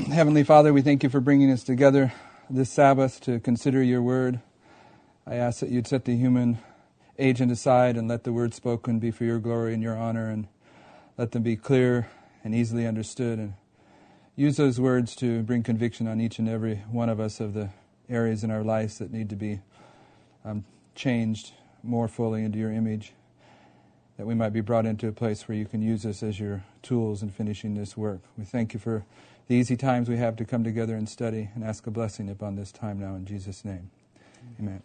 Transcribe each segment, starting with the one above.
Heavenly Father, we thank you for bringing us together this Sabbath to consider your word. I ask that you'd set the human agent aside and let the word spoken be for your glory and your honor, and let them be clear and easily understood, and use those words to bring conviction on each and every one of us of the areas in our lives that need to be changed more fully into your image, that we might be brought into a place where you can use us as your tools in finishing this work. We thank you for the easy times we have to come together and study, and ask a blessing upon this time now in Jesus' name. Amen.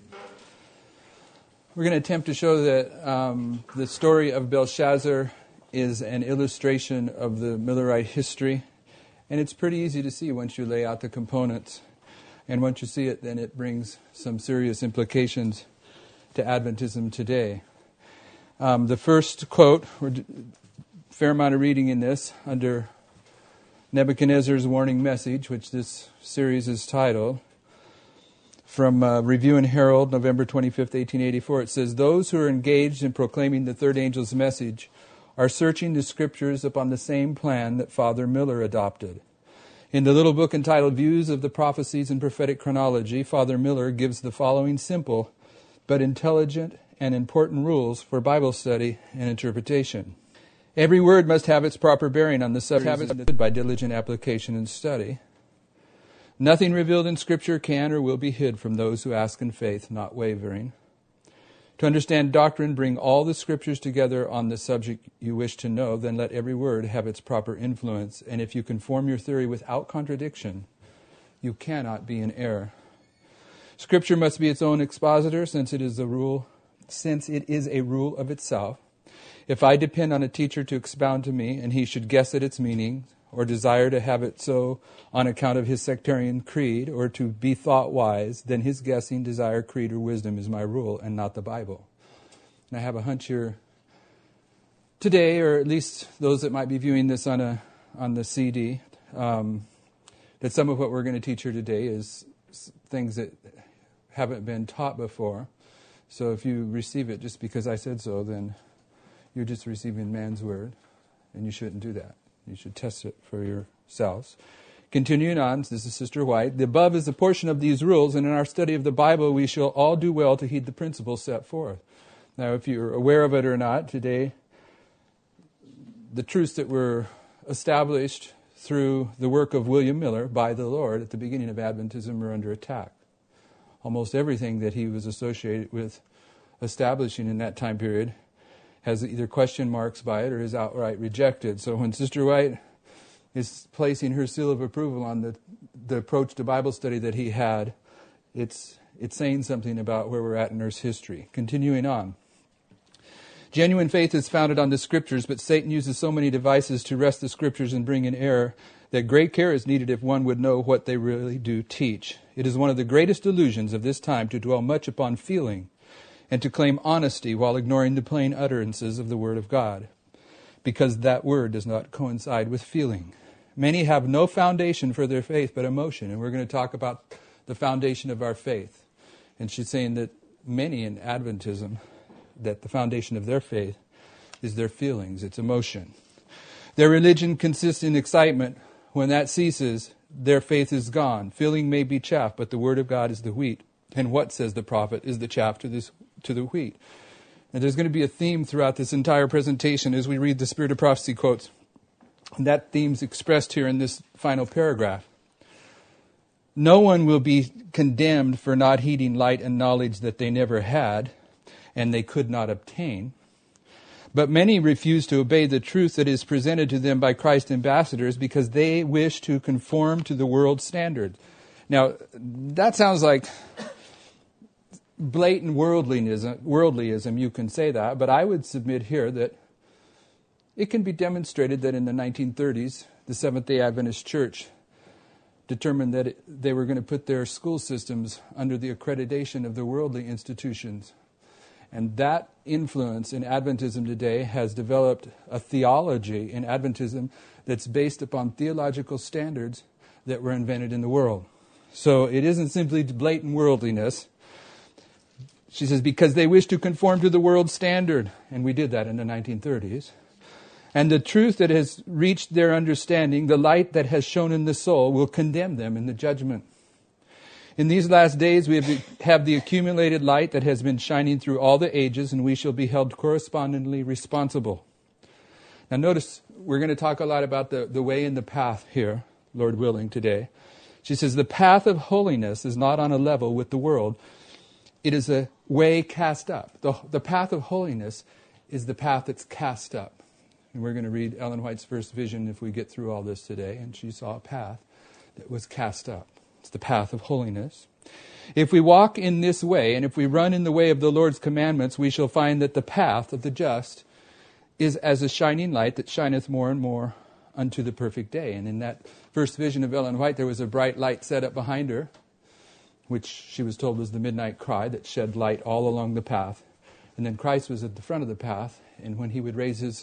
We're going to attempt to show that the story of Belshazzar is an illustration of the Millerite history, and it's pretty easy to see once you lay out the components. And once you see it, then it brings some serious implications to Adventism today. The first quote, we're a fair amount of reading in this under Nebuchadnezzar's warning message, which this series is titled, from Review and Herald, November 25th, 1884. It says, "Those who are engaged in proclaiming the third angel's message are searching the scriptures upon the same plan that Father Miller adopted. In the little book entitled Views of the Prophecies and Prophetic Chronology, Father Miller gives the following simple but intelligent and important rules for Bible study and interpretation. Every word must have its proper bearing on the subject by diligent application and study. Nothing revealed in Scripture can or will be hid from those who ask in faith, not wavering. To understand doctrine, bring all the Scriptures together on the subject you wish to know, then let every word have its proper influence, and if you can form your theory without contradiction, you cannot be in error. Scripture must be its own expositor, since it is a rule of itself. If I depend on a teacher to expound to me, and he should guess at its meaning, or desire to have it so on account of his sectarian creed, or to be thought wise, then his guessing, desire, creed, or wisdom is my rule, and not the Bible." And I have a hunch here today, or at least those that might be viewing this on the CD, that some of what we're going to teach here today is things that haven't been taught before. So if you receive it just because I said so, then you're just receiving man's word, and you shouldn't do that. You should test it for yourselves. Continuing on, this is Sister White. "The above is a portion of these rules, and in our study of the Bible, we shall all do well to heed the principles set forth." Now, if you're aware of it or not, today, the truths that were established through the work of William Miller by the Lord at the beginning of Adventism are under attack. Almost everything that he was associated with establishing in that time period has either question marks by it or is outright rejected. So when Sister White is placing her seal of approval on the approach to Bible study that he had, it's saying something about where we're at in Earth's history. Continuing on. "Genuine faith is founded on the Scriptures, but Satan uses so many devices to wrest the Scriptures and bring in error that great care is needed if one would know what they really do teach. It is one of the greatest illusions of this time to dwell much upon feeling and to claim honesty while ignoring the plain utterances of the Word of God, because that Word does not coincide with feeling. Many have no foundation for their faith but emotion," and we're going to talk about the foundation of our faith. And she's saying that many in Adventism, that the foundation of their faith is their feelings, it's emotion. "Their religion consists in excitement. When that ceases, their faith is gone. Feeling may be chaff, but the Word of God is the wheat. And what, says the prophet, is the chaff to the wheat?" And there's going to be a theme throughout this entire presentation as we read the Spirit of Prophecy quotes. And that theme's expressed here in this final paragraph. "No one will be condemned for not heeding light and knowledge that they never had and they could not obtain. But many refuse to obey the truth that is presented to them by Christ's ambassadors because they wish to conform to the world's standards." Now, that sounds like blatant worldlyism, you can say that, but I would submit here that it can be demonstrated that in the 1930s, the Seventh-day Adventist Church determined that they were going to put their school systems under the accreditation of the worldly institutions. And that influence in Adventism today has developed a theology in Adventism that's based upon theological standards that were invented in the world. So it isn't simply blatant worldliness. She says, because they wish to conform to the world's standard. And we did that in the 1930s. And the truth that has reached their understanding, the light that has shone in the soul, will condemn them in the judgment. In these last days, we have the accumulated light that has been shining through all the ages, and we shall be held correspondingly responsible. Now notice, we're going to talk a lot about the way and the path here, Lord willing, today. She says, the path of holiness is not on a level with the world. It is a way cast up. The path of holiness is the path that's cast up. And we're going to read Ellen White's first vision if we get through all this today. And she saw a path that was cast up. It's the path of holiness. If we walk in this way, and if we run in the way of the Lord's commandments, we shall find that the path of the just is as a shining light that shineth more and more unto the perfect day. And in that first vision of Ellen White, there was a bright light set up behind her, which she was told was the midnight cry that shed light all along the path. And then Christ was at the front of the path, and when he would raise his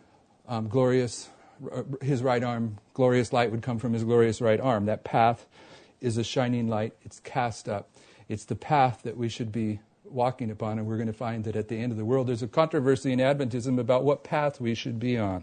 right arm, glorious light would come from his glorious right arm. That path is a shining light. It's cast up. It's the path that we should be walking upon, and we're going to find that at the end of the world, there's a controversy in Adventism about what path we should be on.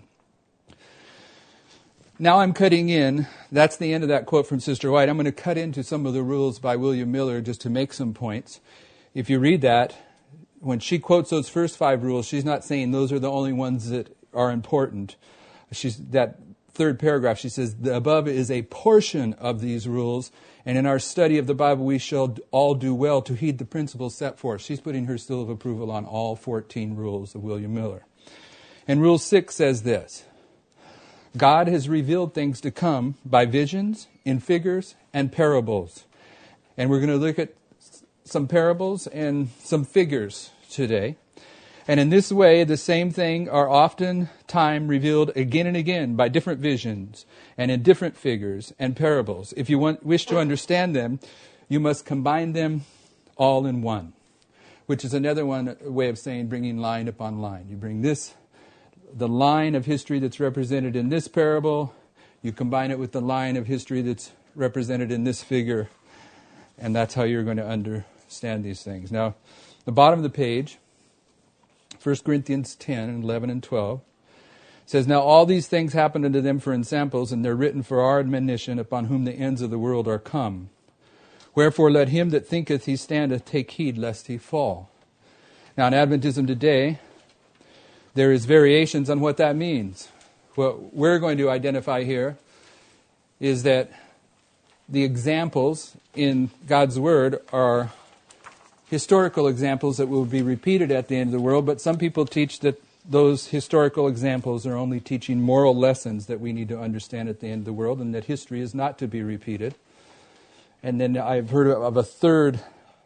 Now I'm cutting in. That's the end of that quote from Sister White. I'm going to cut into some of the rules by William Miller just to make some points. If you read that, when she quotes those first 5 rules, she's not saying those are the only ones that are important. That third paragraph, she says, the above is a portion of these rules, and in our study of the Bible we shall all do well to heed the principles set forth. She's putting her seal of approval on all 14 rules of William Miller. And Rule 6 says this: God has revealed things to come by visions, in figures, and parables. And we're going to look at some parables and some figures today. And in this way, the same thing are oftentimes revealed again and again by different visions and in different figures and parables. If you wish to understand them, you must combine them all in one, which is another way of saying bringing line upon line. You bring the line of history that's represented in this parable, you combine it with the line of history that's represented in this figure, and that's how you're going to understand these things. Now, the bottom of the page, 1 Corinthians 10, 11, and 12, says, Now all these things happen unto them for ensamples, and they're written for our admonition, upon whom the ends of the world are come. Wherefore let him that thinketh he standeth take heed lest he fall. Now in Adventism today, there is variations on what that means. What we're going to identify here is that the examples in God's Word are historical examples that will be repeated at the end of the world, but some people teach that those historical examples are only teaching moral lessons that we need to understand at the end of the world, and that history is not to be repeated. And then I've heard of a third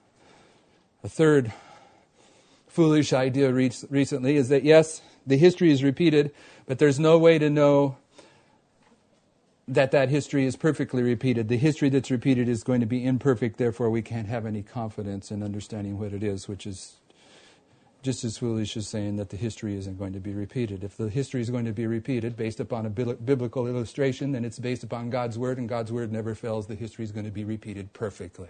foolish idea recently, is that yes, the history is repeated, but there's no way to know that history is perfectly repeated. The history that's repeated is going to be imperfect, therefore we can't have any confidence in understanding what it is, which is just as foolish as saying that the history isn't going to be repeated. If the history is going to be repeated based upon a biblical illustration, then it's based upon God's Word, and God's Word never fails. The history is going to be repeated perfectly.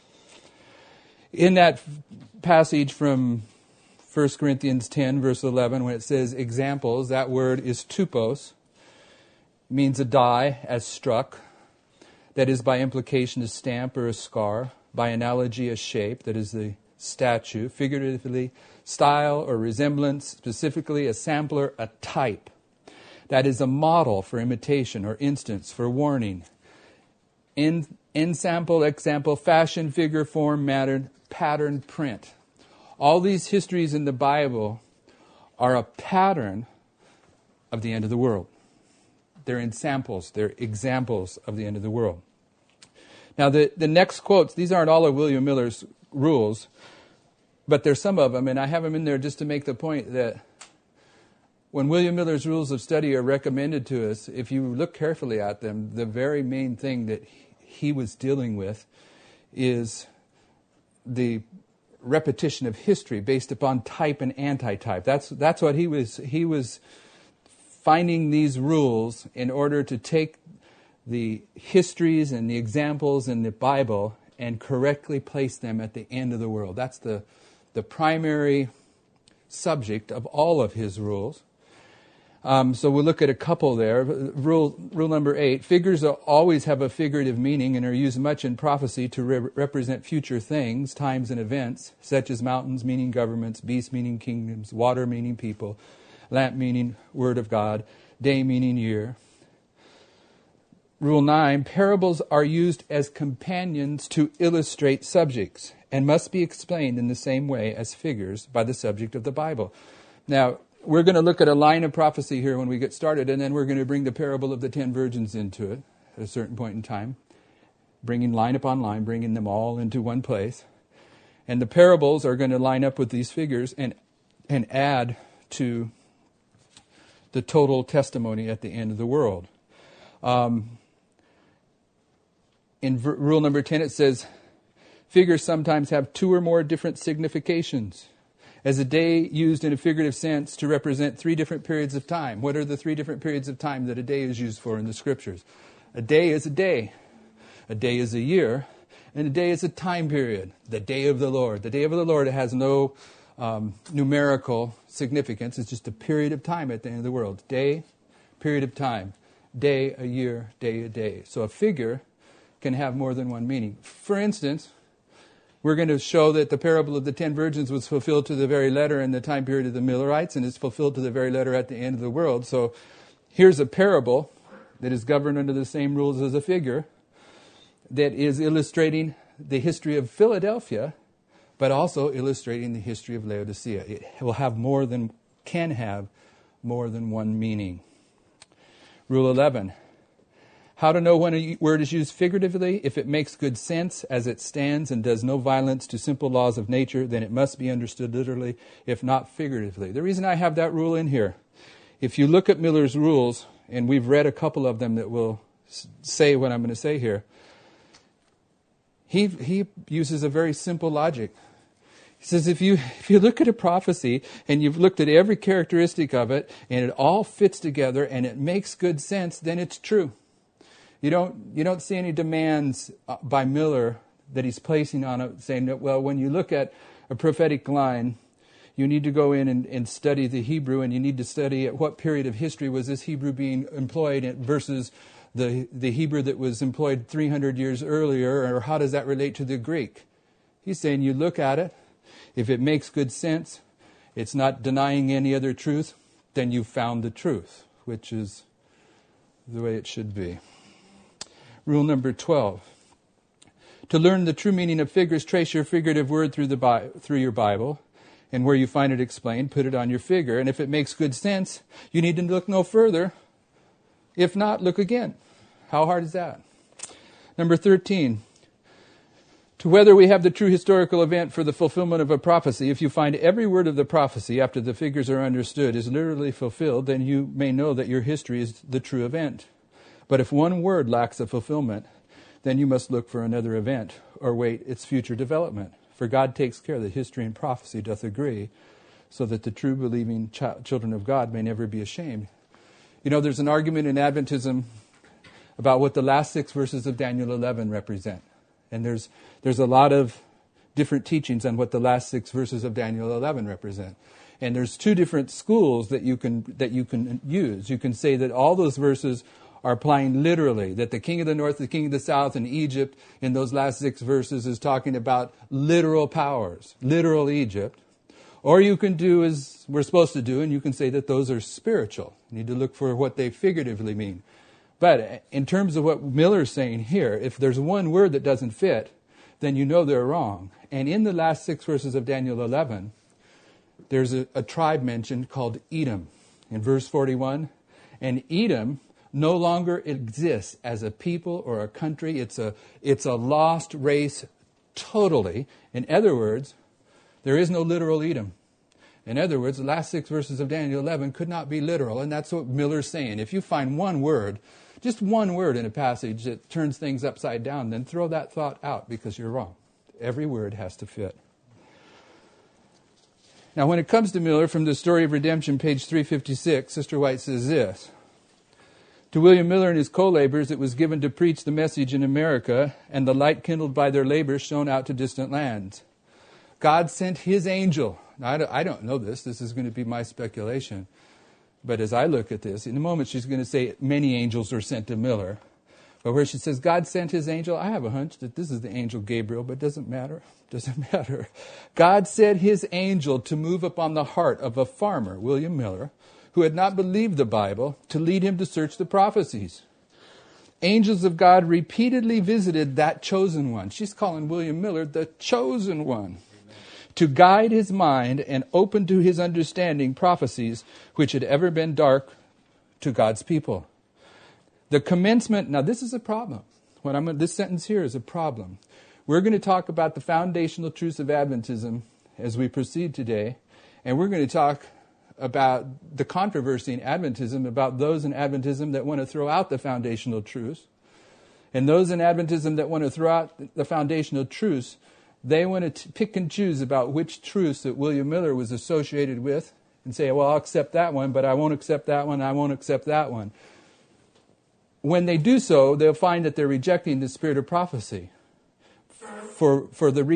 In that passage from 1 Corinthians 10, verse 11, when it says examples, that word is tupos, means a die as struck, that is by implication a stamp or a scar, by analogy a shape, that is the statue, figuratively style or resemblance, specifically a sampler, a type, that is a model for imitation or instance for warning. Ensample, example, fashion, figure, form, matter, pattern, print. All these histories in the Bible are a pattern of the end of the world. They're ensamples, they're examples of the end of the world. Now the next quotes, these aren't all of William Miller's rules, but there's some of them, and I have them in there just to make the point that when William Miller's rules of study are recommended to us, if you look carefully at them, the very main thing that he was dealing with is the repetition of history based upon type and anti-type. That's what he was finding these rules in order to take the histories and the examples in the Bible and correctly place them at the end of the world. That's the primary subject of all of his rules. So we'll look at a couple there. Rule number 8, figures always have a figurative meaning and are used much in prophecy to represent future things, times and events, such as mountains meaning governments, beasts meaning kingdoms, water meaning people, lamp meaning word of God, day meaning year. Rule 9, parables are used as companions to illustrate subjects and must be explained in the same way as figures by the subject of the Bible. Now, we're going to look at a line of prophecy here when we get started, and then we're going to bring the parable of the 10 virgins into it at a certain point in time, bringing line upon line, bringing them all into one place. And the parables are going to line up with these figures and add to the total testimony at the end of the world. In rule number 10, it says, figures sometimes have 2 or more different significations. As a day used in a figurative sense to represent 3 different periods of time. What are the 3 different periods of time that a day is used for in the Scriptures? A day is a day. A day is a year. And a day is a time period. The day of the Lord. The day of the Lord has no numerical significance. It's just a period of time at the end of the world. Day, period of time. Day, a year, day, a day. So a figure can have more than one meaning. For instance, we're going to show that the parable of the 10 virgins was fulfilled to the very letter in the time period of the Millerites, and is fulfilled to the very letter at the end of the world. So here's a parable that is governed under the same rules as a figure that is illustrating the history of Philadelphia, but also illustrating the history of Laodicea. It can have more than one meaning. Rule 11. How to know when a word is used figuratively? If it makes good sense as it stands and does no violence to simple laws of nature, then it must be understood literally, if not figuratively. The reason I have that rule in here, if you look at Miller's rules, and we've read a couple of them that will say what I'm going to say here, he uses a very simple logic. He says if you look at a prophecy and you've looked at every characteristic of it and it all fits together and it makes good sense, then it's true. You don't see any demands by Miller that he's placing on it, saying that, well, when you look at a prophetic line, you need to go in and study the Hebrew, and you need to study at what period of history was this Hebrew being employed versus the Hebrew that was employed 300 years earlier, or how does that relate to the Greek? He's saying you look at it, if it makes good sense, it's not denying any other truth, then you've found the truth, which is the way it should be. Rule number 12. To learn the true meaning of figures, trace your figurative word through your Bible, and where you find it explained, put it on your figure. And if it makes good sense, you need to look no further. If not, look again. How hard is that? Number 13. To whether we have the true historical event for the fulfillment of a prophecy, if you find every word of the prophecy after the figures are understood is literally fulfilled, then you may know that your history is the true event. But if one word lacks a fulfillment, then you must look for another event or wait its future development. For God takes care that history and prophecy doth agree, so that the true believing children of God may never be ashamed. You know, there's an argument in Adventism about what the last 6 verses of Daniel 11 represent. And there's a lot of different teachings on what the last 6 verses of Daniel 11 represent. And there's 2 different schools that you can use. You can say that all those verses are applying literally, that the king of the north, the king of the south, and Egypt in those last 6 verses is talking about literal powers, literal Egypt. Or you can do as we're supposed to do, and you can say that those are spiritual. You need to look for what they figuratively mean. But in terms of what Miller's saying here, if there's one word that doesn't fit, then you know they're wrong. And in the last 6 verses of Daniel 11, there's a tribe mentioned called Edom in verse 41. And Edom no longer exists as a people or a country. It's a lost race totally. In other words, there is no literal Edom. In other words, the last 6 verses of Daniel 11 could not be literal, and that's what Miller's saying. If you find one word, just one word in a passage that turns things upside down, then throw that thought out because you're wrong. Every word has to fit. Now, when it comes to Miller, from the Story of Redemption, page 356, Sister White says this: to William Miller and his co-laborers it was given to preach the message in America, and the light kindled by their labors shone out to distant lands. God sent his angel. Now, I don't know this. This is going to be my speculation. But as I look at this, in a moment she's going to say many angels were sent to Miller. But where she says God sent his angel, I have a hunch that this is the angel Gabriel, but it doesn't matter. Doesn't matter. God sent his angel to move upon the heart of a farmer, William Miller, who had not believed the Bible, to lead him to search the prophecies. Angels of God repeatedly visited that chosen one. She's calling William Miller the chosen one. To guide his mind and open to his understanding prophecies which had ever been dark to God's people. The commencement, now this is a problem. This sentence here is a problem. We're going to talk about the foundational truths of Adventism as we proceed today, and we're going to talk about the controversy in Adventism, about those in Adventism that want to throw out the foundational truths, and those in Adventism that want to throw out the foundational truths. They want to pick and choose about which truths that William Miller was associated with and say, well, I'll accept that one, but I won't accept that one, I won't accept that one. When they do so, they'll find that they're rejecting the spirit of prophecy for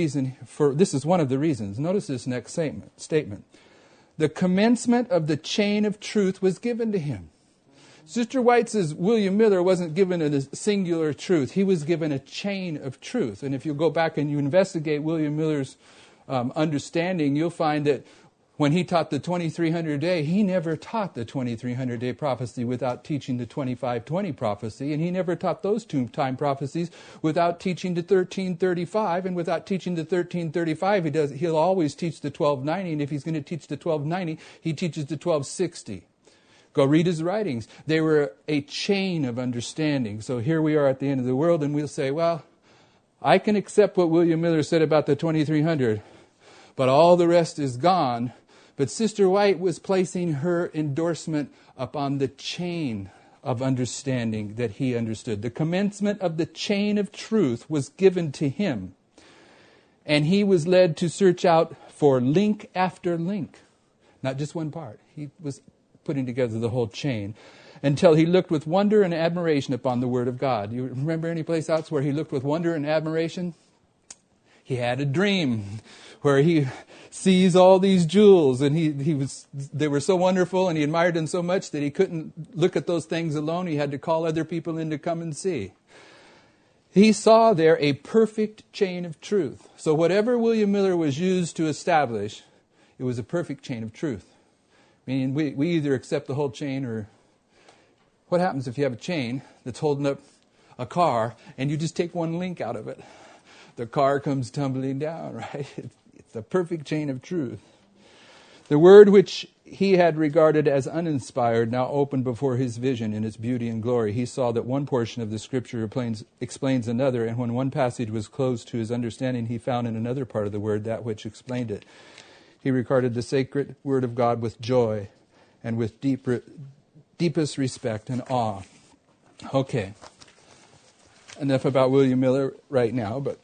this is one of the reasons. Notice this next statement. The commencement of the chain of truth was given to him. Sister White says William Miller wasn't given a singular truth. He was given a chain of truth. And if you go back and you investigate William Miller's understanding, you'll find that when he taught the 2300-day, he never taught the 2300-day prophecy without teaching the 2520 prophecy. And he never taught those two time prophecies without teaching the 1335. And without teaching the 1335, he'll always teach the 1290. And if he's going to teach the 1290, he teaches the 1260. Go read his writings. They were a chain of understanding. So here we are at the end of the world, and we'll say, well, I can accept what William Miller said about the 2300, but all the rest is gone. But Sister White was placing her endorsement upon the chain of understanding that he understood. The commencement of the chain of truth was given to him, and he was led to search out for link after link, not just one part. He was putting together the whole chain, until he looked with wonder and admiration upon the Word of God. You remember any place else where he looked with wonder and admiration? He had a dream where he sees all these jewels, and they were so wonderful, and he admired them so much that he couldn't look at those things alone. He had to call other people in to come and see. He saw there a perfect chain of truth. So whatever William Miller was used to establish, it was a perfect chain of truth. Meaning we either accept the whole chain, or what happens if you have a chain that's holding up a car and you just take one link out of it? The car comes tumbling down, right? It's a perfect chain of truth. The word which he had regarded as uninspired now opened before his vision in its beauty and glory. He saw that one portion of the scripture explains another, and when one passage was closed to his understanding, he found in another part of the word that which explained it. He regarded the sacred word of God with joy and with deepest respect and awe. Okay. Enough about William Miller right now, but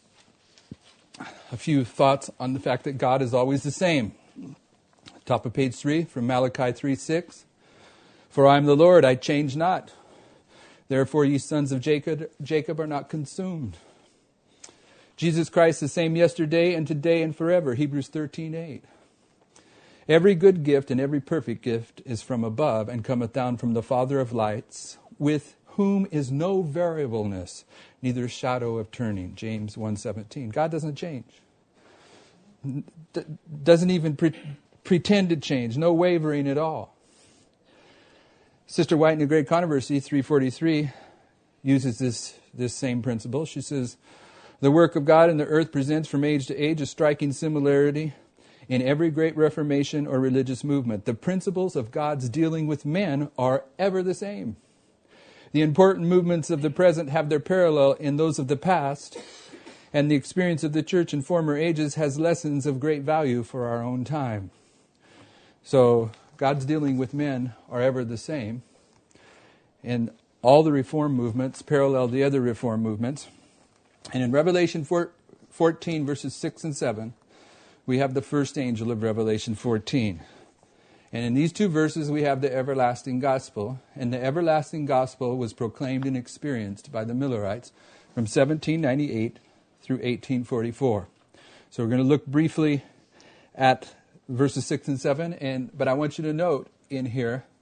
a few thoughts on the fact that God is always the same. Top of page 3 from Malachi 3:6. For I am the Lord, I change not. Therefore ye sons of Jacob are not consumed. Jesus Christ the same yesterday and today and forever. Hebrews 13:8. Every good gift and every perfect gift is from above and cometh down from the Father of lights, with whom is no variableness, neither shadow of turning. James 1:17. God doesn't change. Doesn't even pretend to change. No wavering at all. Sister White in the Great Controversy 343 uses this same principle. She says, the work of God in the earth presents from age to age a striking similarity in every great reformation or religious movement. The principles of God's dealing with men are ever the same. The important movements of the present have their parallel in those of the past, and the experience of the church in former ages has lessons of great value for our own time. So God's dealing with men are ever the same, and all the reform movements parallel the other reform movements. And in Revelation 14, verses 6 and 7, we have the first angel of Revelation 14. And in these two verses, we have the everlasting gospel. And the everlasting gospel was proclaimed and experienced by the Millerites from 1798 through 1844. So we're going to look briefly at verses 6 and 7. But I want you to note in here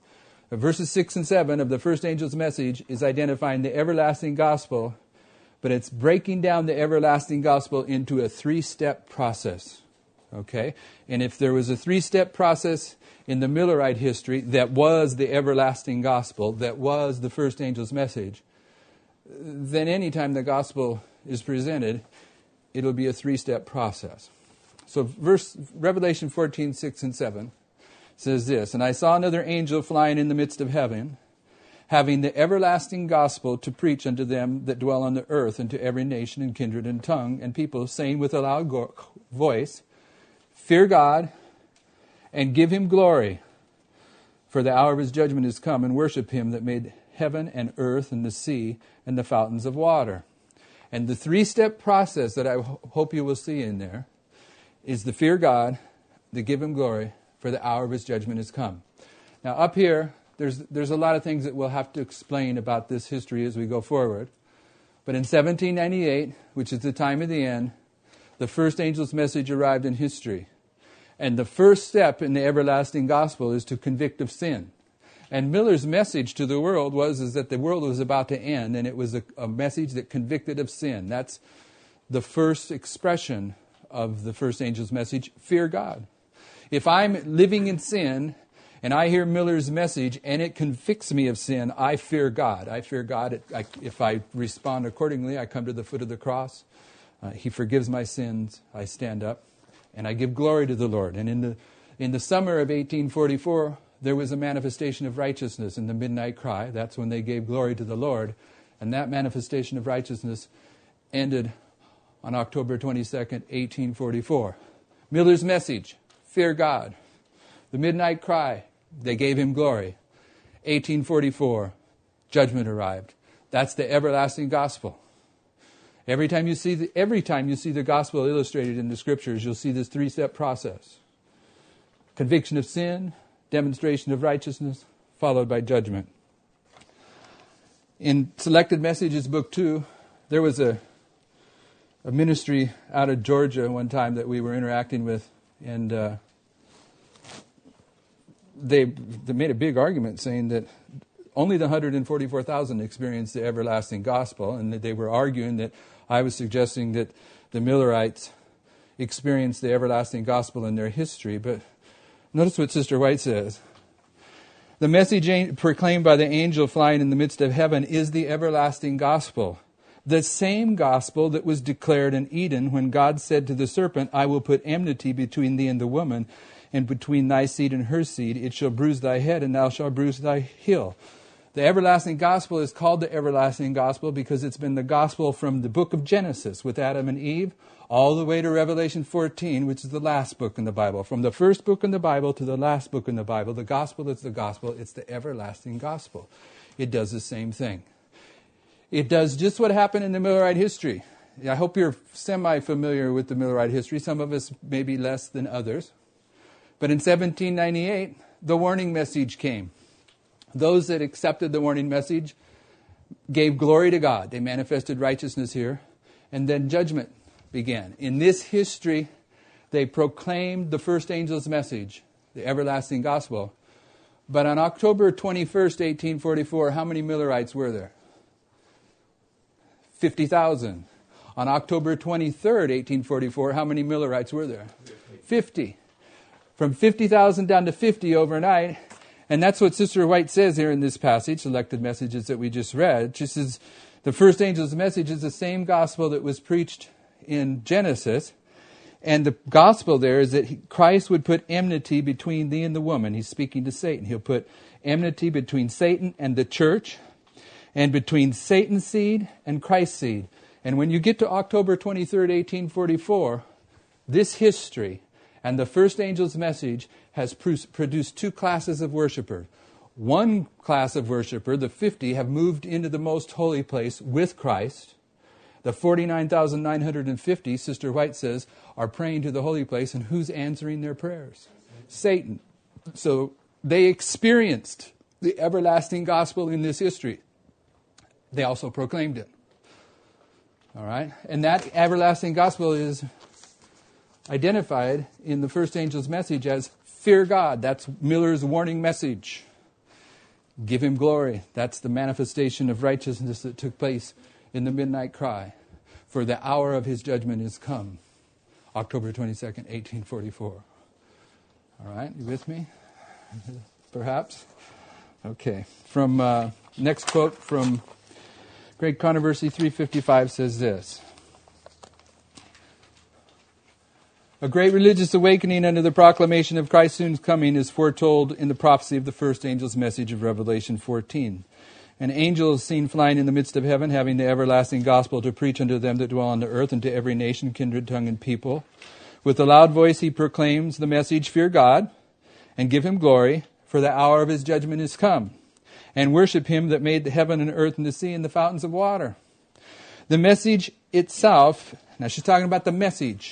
Verses 6 and 7 of the first angel's message is identifying the everlasting gospel, but it's breaking down the everlasting gospel into a 3-step process. Okay? And if there was a 3-step process in the Millerite history that was the everlasting gospel, that was the first angel's message, then anytime the gospel is presented, it'll be a 3-step process. So Revelation 14, 6 and 7 says this, "And I saw another angel flying in the midst of heaven, having the everlasting gospel to preach unto them that dwell on the earth, and to every nation and kindred and tongue and people, saying with a loud voice, Fear God, and give him glory, for the hour of his judgment is come, and worship him that made heaven and earth and the sea and the fountains of water." And the 3-step process that I hope you will see in there is the fear God, the give him glory, for the hour of his judgment is come. Now up here, there's a lot of things that we'll have to explain about this history as we go forward. But in 1798, which is the time of the end, the first angel's message arrived in history. And the first step in the everlasting gospel is to convict of sin. And Miller's message to the world was that the world was about to end, and it was a message that convicted of sin. That's the first expression of the first angel's message, fear God. If I'm living in sin and I hear Miller's message and it convicts me of sin, I fear God. I fear God. If I respond accordingly, I come to the foot of the cross. He forgives my sins. I stand up and I give glory to the Lord. And in the summer of 1844, there was a manifestation of righteousness in the midnight cry. That's when they gave glory to the Lord. And that manifestation of righteousness ended on October 22nd, 1844. Miller's message, fear God. The midnight cry, they gave him glory. 1844, judgment arrived. That's the everlasting gospel. Every time you see the gospel illustrated in the scriptures, you'll see this 3-step process. Conviction of sin, demonstration of righteousness, followed by judgment. In Selected Messages, Book 2, there was a ministry out of Georgia one time that we were interacting with, and they made a big argument saying that only the 144,000 experienced the everlasting gospel, and that they were arguing that I was suggesting that the Millerites experienced the everlasting gospel in their history. But notice what Sister White says. The message proclaimed by the angel flying in the midst of heaven is the everlasting gospel. The same gospel that was declared in Eden when God said to the serpent, I will put enmity between thee and the woman, and between thy seed and her seed. It shall bruise thy head, and thou shalt bruise thy heel. The everlasting gospel is called the everlasting gospel because it's been the gospel from the book of Genesis with Adam and Eve all the way to Revelation 14, which is the last book in the Bible. From the first book in the Bible to the last book in the Bible, the gospel is the gospel. It's the everlasting gospel. It does the same thing. It does just what happened in the Millerite history. I hope you're semi-familiar with the Millerite history. Some of us maybe less than others. But in 1798, the warning message came. Those that accepted the warning message gave glory to God. They manifested righteousness here. And then judgment began. In this history, they proclaimed the first angel's message, the everlasting gospel. But on October 21st, 1844, how many Millerites were there? 50,000. On October 23rd, 1844, how many Millerites were there? 50. From 50,000 down to 50 overnight. And that's what Sister White says here in this passage, Selected Messages that we just read. She says the first angel's message is the same gospel that was preached in Genesis. And the gospel there is that Christ would put enmity between thee and the woman. He's speaking to Satan. He'll put enmity between Satan and the church, and between Satan's seed and Christ's seed. And when you get to October 23rd, 1844, this history and the first angel's message has produced 2 classes of worshipers. One class of worshiper, the 50, have moved into the most holy place with Christ. The 49,950, Sister White says, are praying to the holy place, and who's answering their prayers? Satan. So they experienced the everlasting gospel in this history. They also proclaimed it. All right? And that everlasting gospel is identified in the first angel's message as fear God. That's Miller's warning message. Give him glory. That's the manifestation of righteousness that took place in the midnight cry. For the hour of his judgment is come. October 22nd, 1844. All right, you with me? Perhaps? Okay. From next quote from Great Controversy 355 says this. A great religious awakening under the proclamation of Christ's soon coming is foretold in the prophecy of the first angel's message of Revelation 14. An angel is seen flying in the midst of heaven, having the everlasting gospel to preach unto them that dwell on the earth, and to every nation, kindred, tongue, and people. With a loud voice he proclaims the message, fear God, and give him glory, for the hour of his judgment is come. And worship him that made the heaven and earth and the sea and the fountains of water. The message itself, now she's talking about the message.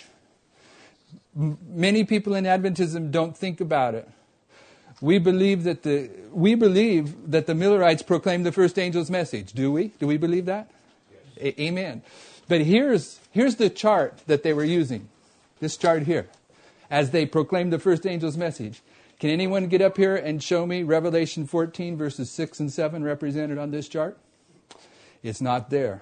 Many people in Adventism don't think about it. We believe that the Millerites proclaimed the first angel's message. Do we? Do we believe that? Yes. Amen. But here's the chart that they were using. This chart here. As they proclaimed the first angel's message. Can anyone get up here and show me Revelation 14 verses 6 and 7 represented on this chart? It's not there.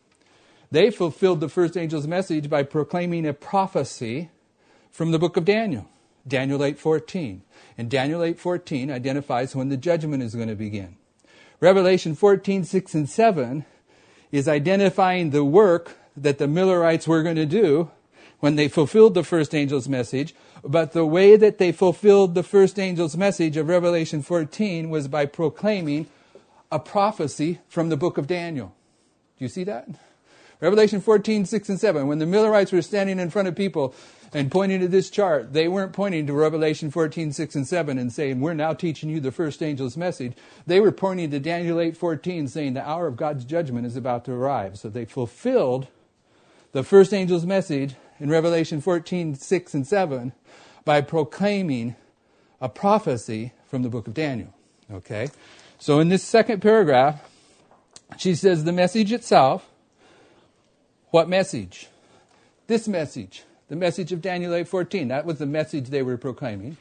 They fulfilled the first angel's message by proclaiming a prophecy from the book of Daniel. Daniel 8:14. And Daniel 8:14 identifies when the judgment is going to begin. Revelation 14, 6 and 7 is identifying the work that the Millerites were going to do when they fulfilled the first angel's message. But the way that they fulfilled the first angel's message of Revelation 14 was by proclaiming a prophecy from the book of Daniel. Do you see that? Revelation 14, 6 and 7. When the Millerites were standing in front of people and pointing to this chart, they weren't pointing to Revelation 14, 6 and 7 and saying, we're now teaching you the first angel's message. They were pointing to Daniel 8:14, saying the hour of God's judgment is about to arrive. So they fulfilled the first angel's message in Revelation 14, 6 and 7 by proclaiming a prophecy from the book of Daniel. Okay? So in this second paragraph, she says the message itself. What message? This message. The message of Daniel 8:14. That was the message they were proclaiming.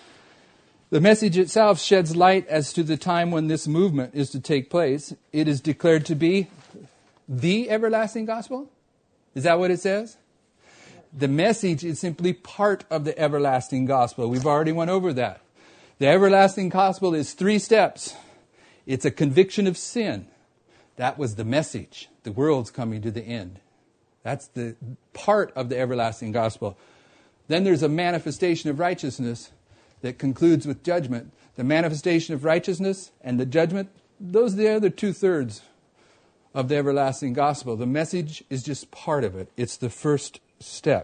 The message itself sheds light as to the time when this movement is to take place. It is declared to be the everlasting gospel. Is that what it says? The message is simply part of the everlasting gospel. We've already went over that. The everlasting gospel is 3 steps. It's a conviction of sin. That was the message. The world's coming to the end. That's the part of the everlasting gospel. Then there's a manifestation of righteousness that concludes with judgment. The manifestation of righteousness and the judgment, those are the other 2/3 of the everlasting gospel. The message is just part of it. It's the first step.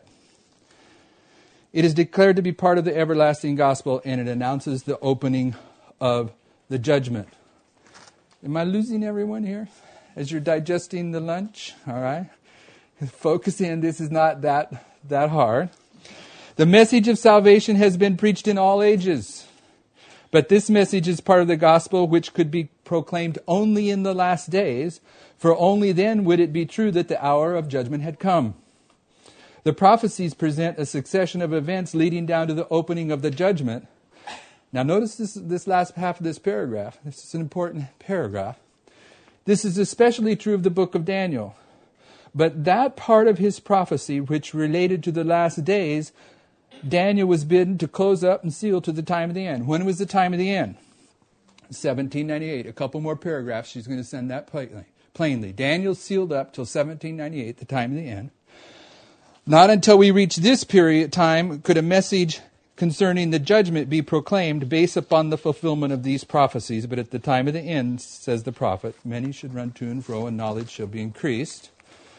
It is declared to be part of the everlasting gospel, and it announces the opening of the judgment. Am I losing everyone here as you're digesting the lunch? All right. Focus in. This is not that hard. The message of salvation has been preached in all ages. But this message is part of the gospel which could be proclaimed only in the last days, for only then would it be true that the hour of judgment had come. The prophecies present a succession of events leading down to the opening of the judgment. Now notice this last half of this paragraph. This is an important paragraph. This is especially true of the book of Daniel. But that part of his prophecy which related to the last days, Daniel was bidden to close up and seal to the time of the end. When was the time of the end? 1798. A couple more paragraphs. She's going to send that plainly. Daniel sealed up till 1798, the time of the end. Not until we reach this period of time could a message concerning the judgment be proclaimed based upon the fulfillment of these prophecies. But at the time of the end, says the prophet, many should run to and fro, and knowledge shall be increased.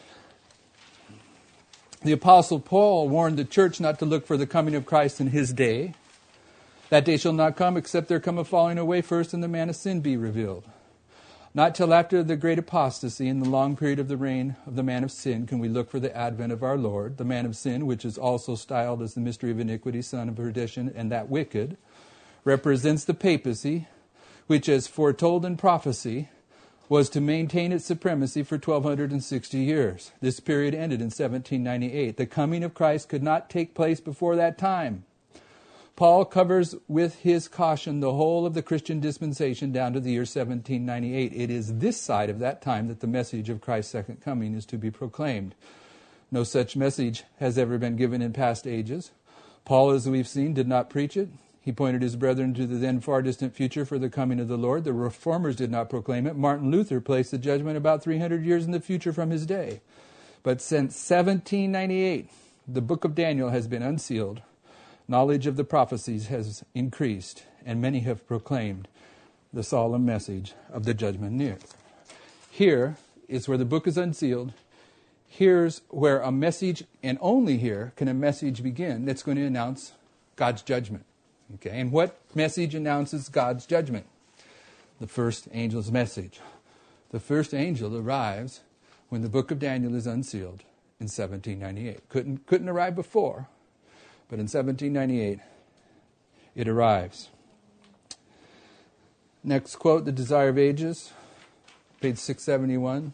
The Apostle Paul warned the church not to look for the coming of Christ in his day. That day shall not come except there come a falling away first, and the man of sin be revealed. Not till after the great apostasy and the long period of the reign of the man of sin can we look for the advent of our Lord. The man of sin, which is also styled as the mystery of iniquity, son of perdition, and that wicked, represents the papacy, which as foretold in prophecy, was to maintain its supremacy for 1260 years. This period ended in 1798. The coming of Christ could not take place before that time. Paul covers with his caution the whole of the Christian dispensation down to the year 1798. It is this side of that time that the message of Christ's second coming is to be proclaimed. No such message has ever been given in past ages. Paul, as we've seen, did not preach it. He pointed his brethren to the then far distant future for the coming of the Lord. The Reformers did not proclaim it. Martin Luther placed the judgment about 300 years in the future from his day. But since 1798, the book of Daniel has been unsealed. Knowledge of the prophecies has increased, and many have proclaimed the solemn message of the judgment near. Here is where the book is unsealed. Here's where a message, and only here can a message begin that's going to announce God's judgment. Okay, and what message announces God's judgment? The first angel's message. The first angel arrives when the book of Daniel is unsealed in 1798. Couldn't arrive before, but in 1798 it arrives. Next quote, The Desire of Ages, page 671.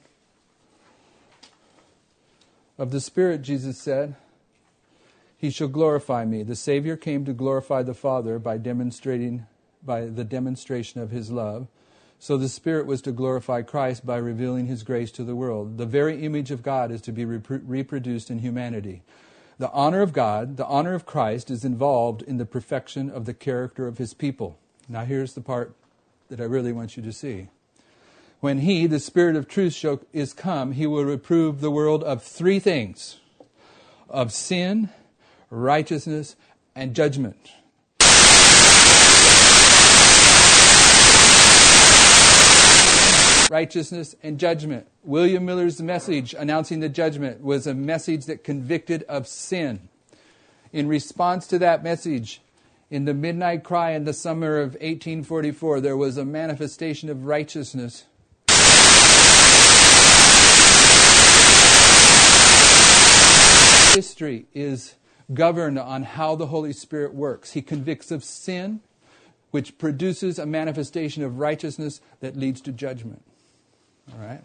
Of the Spirit, Jesus said, He shall glorify me. The Savior came to glorify the Father by the demonstration of His love. So the Spirit was to glorify Christ by revealing His grace to the world. The very image of God is to be reproduced in humanity. The honor of God, the honor of Christ, is involved in the perfection of the character of His people. Now here's the part that I really want you to see. When He, the Spirit of truth, is come, He will reprove the world of three things: of sin, righteousness, and judgment. Righteousness and judgment. William Miller's message announcing the judgment was a message that convicted of sin. In response to that message, in the midnight cry in the summer of 1844, there was a manifestation of righteousness. History is governed on how the Holy Spirit works. He convicts of sin, which produces a manifestation of righteousness that leads to judgment. All right.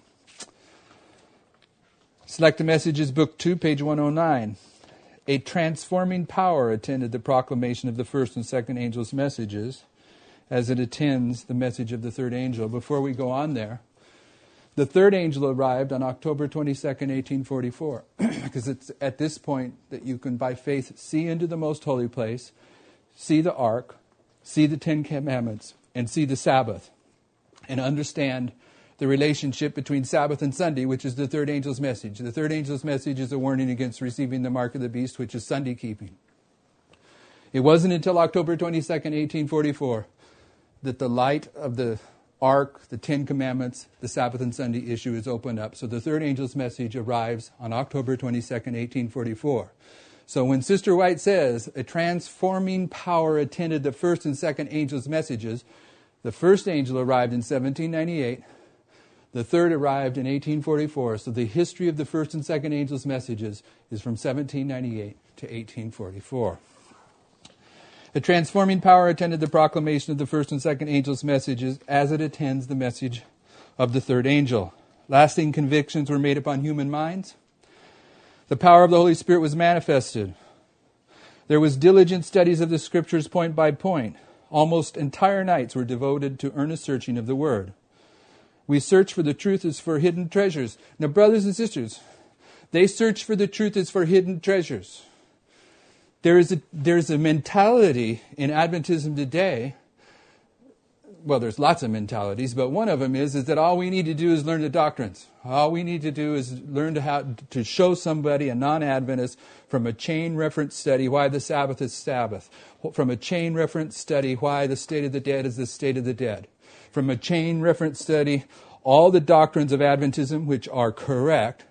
Select the Messages, Book 2, page 109. A transforming power attended the proclamation of the first and second angel's messages as it attends the message of the third angel. Before we go on there, the third angel arrived on October 22nd, 1844, because it's at this point that you can, by faith, see into the most holy place, see the ark, see the Ten Commandments, and see the Sabbath, and understand the relationship between Sabbath and Sunday, which is the third angel's message. The third angel's message is a warning against receiving the mark of the beast, which is Sunday keeping. It wasn't until October 22nd, 1844, that the light of the ark, the Ten Commandments, the Sabbath and Sunday issue is opened up. So the third angel's message arrives on October 22nd, 1844. So when Sister White says a transforming power attended the first and second angel's messages, the first angel arrived in 1798. The third arrived in 1844. So the history of the first and second angel's messages is from 1798 to 1844. A transforming power attended the proclamation of the first and second angel's messages as it attends the message of the third angel. Lasting convictions were made upon human minds. The power of the Holy Spirit was manifested. There was diligent studies of the Scriptures point by point. Almost entire nights were devoted to earnest searching of the Word. We search for the truth as for hidden treasures. Now, brothers and sisters, they search for the truth as for hidden treasures. There's a mentality in Adventism today. Well, there's lots of mentalities, but one of them is that all we need to do is learn the doctrines. All we need to do is learn how to show somebody, a non-Adventist, from a chain reference study why the Sabbath is Sabbath. From a chain reference study why the state of the dead is the state of the dead. From a chain reference study, all the doctrines of Adventism, which are correct.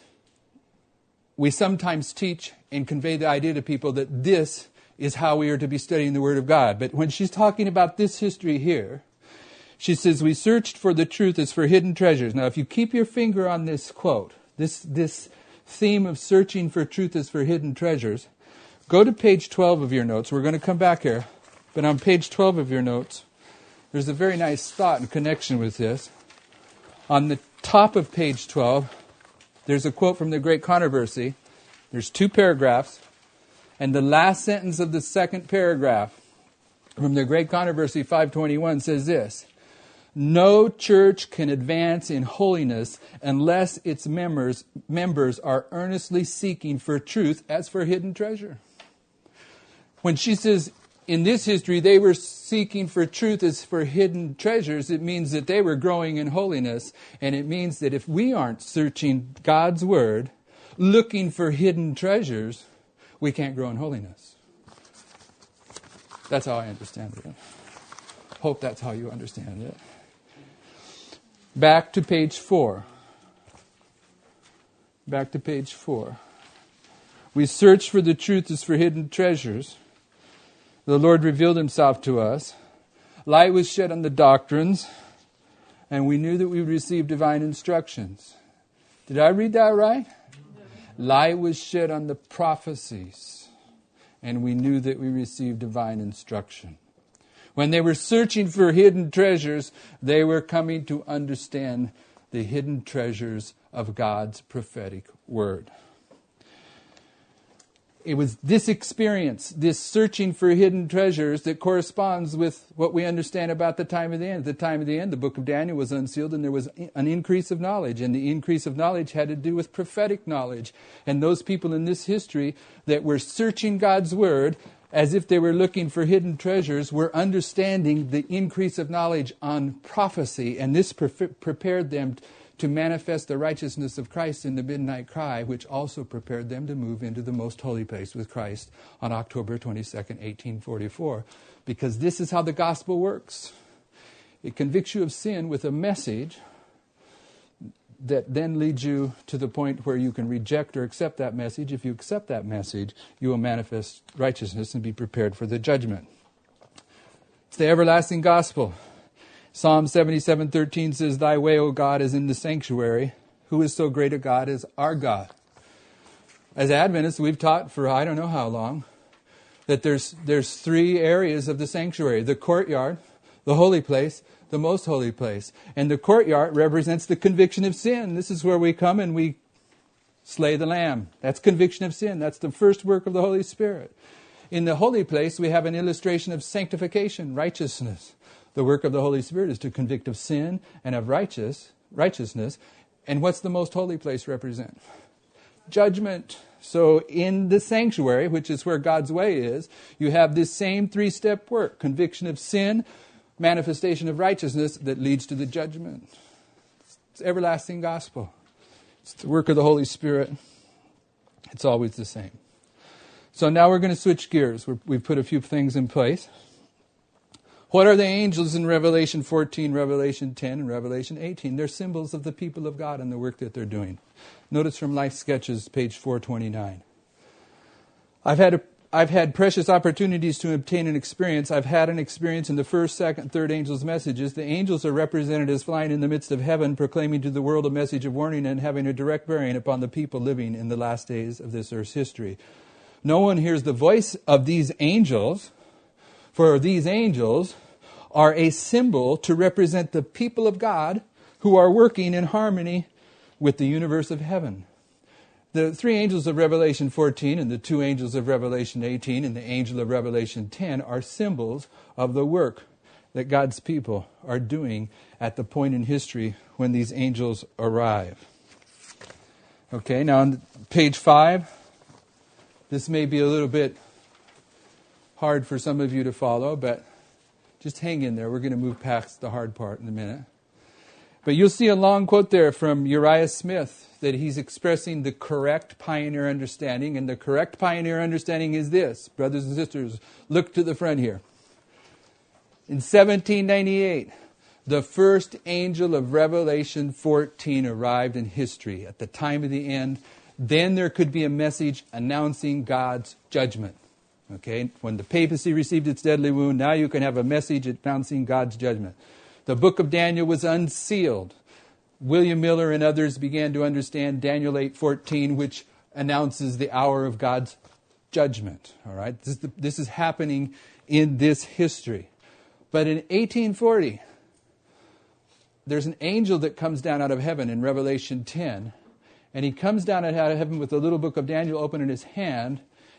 We sometimes teach and convey the idea to people that this is how we are to be studying the Word of God. But when she's talking about this history here, she says, we searched for the truth as for hidden treasures. Now, if you keep your finger on this quote, this theme of searching for truth as for hidden treasures, go to page 12 of your notes. We're going to come back here. But on page 12 of your notes, there's a very nice thought in connection with this. On the top of page 12, there's a quote from The Great Controversy. There's two paragraphs. And the last sentence of the second paragraph from the Great Controversy 521 says this: no church can advance in holiness unless its members are earnestly seeking for truth as for hidden treasure. When she says in this history they were seeking for truth as for hidden treasures, it means that they were growing in holiness. And it means that if we aren't searching God's Word, looking for hidden treasures, we can't grow in holiness. That's how I understand it. Hope that's how you understand it. Back to page 4. Back to page 4. We search for the truth as for hidden treasures. The Lord revealed himself to us. Light was shed on the doctrines, and we knew that we would receive divine instructions. Did I read that right? Light was shed on the prophecies, and we knew that we received divine instruction. When they were searching for hidden treasures, they were coming to understand the hidden treasures of God's prophetic word. It was this experience, this searching for hidden treasures, that corresponds with what we understand about the time of the end. At the time of the end, the book of Daniel was unsealed and there was an increase of knowledge. And the increase of knowledge had to do with prophetic knowledge. And those people in this history that were searching God's word as if they were looking for hidden treasures were understanding the increase of knowledge on prophecy. And this prepared them to manifest the righteousness of Christ in the midnight cry, which also prepared them to move into the most holy place with Christ on October 22nd, 1844. Because this is how the gospel works. It convicts you of sin with a message that then leads you to the point where you can reject or accept that message. If you accept that message, you will manifest righteousness and be prepared for the judgment. It's the everlasting gospel. Psalm 77:13 says, "Thy way, O God, is in the sanctuary. Who is so great a God as our God?" As Adventists, we've taught for I don't know how long that there's 3 areas of the sanctuary: the courtyard, the holy place, the most holy place. And the courtyard represents the conviction of sin. This is where we come and we slay the lamb. That's conviction of sin. That's the first work of the Holy Spirit. In the holy place, we have an illustration of sanctification, righteousness. The work of the Holy Spirit is to convict of sin and of righteousness. And what's the most holy place represent? Judgment. So in the sanctuary, which is where God's way is, you have this same 3-step work: conviction of sin, manifestation of righteousness that leads to the judgment. It's everlasting gospel. It's the work of the Holy Spirit. It's always the same. So now we're going to switch gears. We've put a few things in place. What are the angels in Revelation 14, Revelation 10, and Revelation 18? They're symbols of the people of God and the work that they're doing. Notice from Life Sketches, page 429. I've had precious opportunities to obtain an experience. I've had an experience in the first, second, third angels' messages. The angels are represented as flying in the midst of heaven, proclaiming to the world a message of warning and having a direct bearing upon the people living in the last days of this earth's history. No one hears the voice of these angels, for these angels are a symbol to represent the people of God who are working in harmony with the universe of heaven. The 3 angels of Revelation 14 and the 2 angels of Revelation 18 and the angel of Revelation 10 are symbols of the work that God's people are doing at the point in history when these angels arrive. Okay, now on page 5, this may be a little bit hard for some of you to follow, but just hang in there. We're going to move past the hard part in a minute. But you'll see a long quote there from Uriah Smith that he's expressing the correct pioneer understanding. And the correct pioneer understanding is this. Brothers and sisters, look to the front here. In 1798, the first angel of Revelation 14 arrived in history at the time of the end. Then there could be a message announcing God's judgment. Okay, when the papacy received its deadly wound, now you can have a message announcing God's judgment. The book of Daniel was unsealed. William Miller and others began to understand Daniel 8:14, which announces the hour of God's judgment. All right, this is happening in this history. But in 1840, there's an angel that comes down out of heaven in Revelation 10, and he comes down out of heaven with the little book of Daniel open in his hand.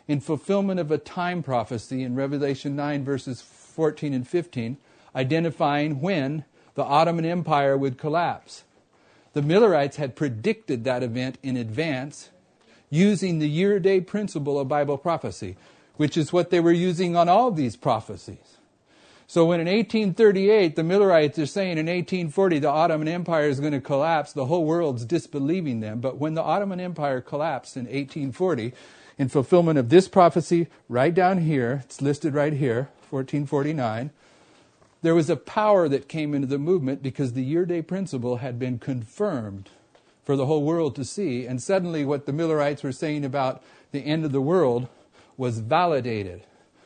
in fulfillment of a time prophecy in Revelation 9, verses 14 and 15, identifying when the Ottoman Empire would collapse. The Millerites had predicted that event in advance using the year-day principle of Bible prophecy, which is what they were using on all these prophecies. So when in 1838, the Millerites are saying in 1840 the Ottoman Empire is going to collapse, the whole world's disbelieving them. But when the Ottoman Empire collapsed in 1840, in fulfillment of this prophecy, right down here, it's listed right here, 1449, there was a power that came into the movement because the year-day principle had been confirmed for the whole world to see. And suddenly what the Millerites were saying about the end of the world was validated.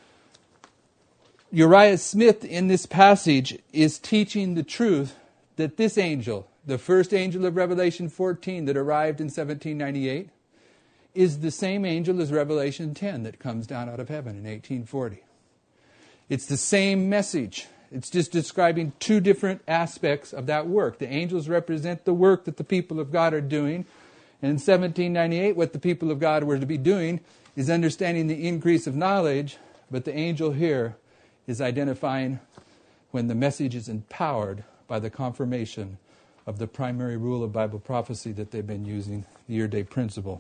Uriah Smith in this passage is teaching the truth that this angel, the first angel of Revelation 14 that arrived in 1798, is the same angel as Revelation 10 that comes down out of heaven in 1840. It's the same message. It's just describing two different aspects of that work. The angels represent the work that the people of God are doing. And in 1798, what the people of God were to be doing is understanding the increase of knowledge, but the angel here is identifying when the message is empowered by the confirmation of the primary rule of Bible prophecy that they've been using, the year-day principle.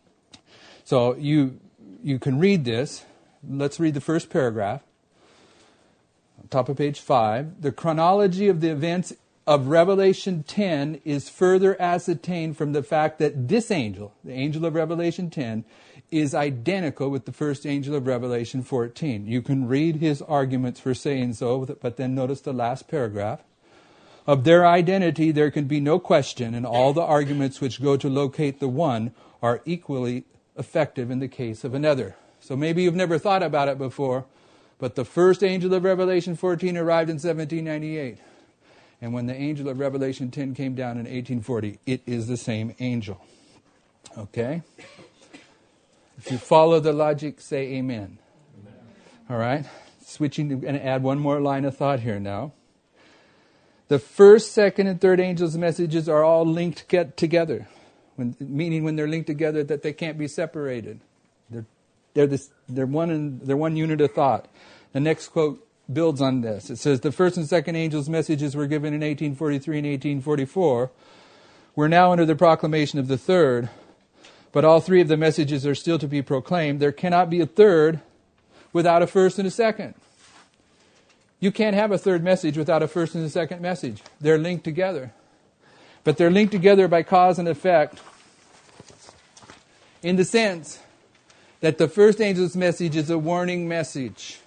So you can read this. Let's read the first paragraph. Top of page 5. The chronology of the events of Revelation 10 is further ascertained from the fact that this angel, the angel of Revelation 10, is identical with the first angel of Revelation 14. You can read his arguments for saying so, but then notice the last paragraph. Of their identity there can be no question, and all the arguments which go to locate the one are equally effective in the case of another. So maybe you've never thought about it before, but the first angel of Revelation 14 arrived in 1798. And when the angel of Revelation 10 came down in 1840, it is the same angel. Okay? If you follow the logic, say amen. Amen. All right? Switching and add one more line of thought here now. The first, second, and third angels' messages are all linked together. Meaning when they're linked together that they can't be separated. They're one unit of thought. The next quote builds on this. It says, the first and second angels' messages were given in 1843 and 1844. We're now under the proclamation of the third, but all three of the messages are still to be proclaimed. There cannot be a third without a first and a second. You can't have a third message without a first and a second message. They're linked together. But they're linked together by cause and effect in the sense that the first angel's message is a warning message.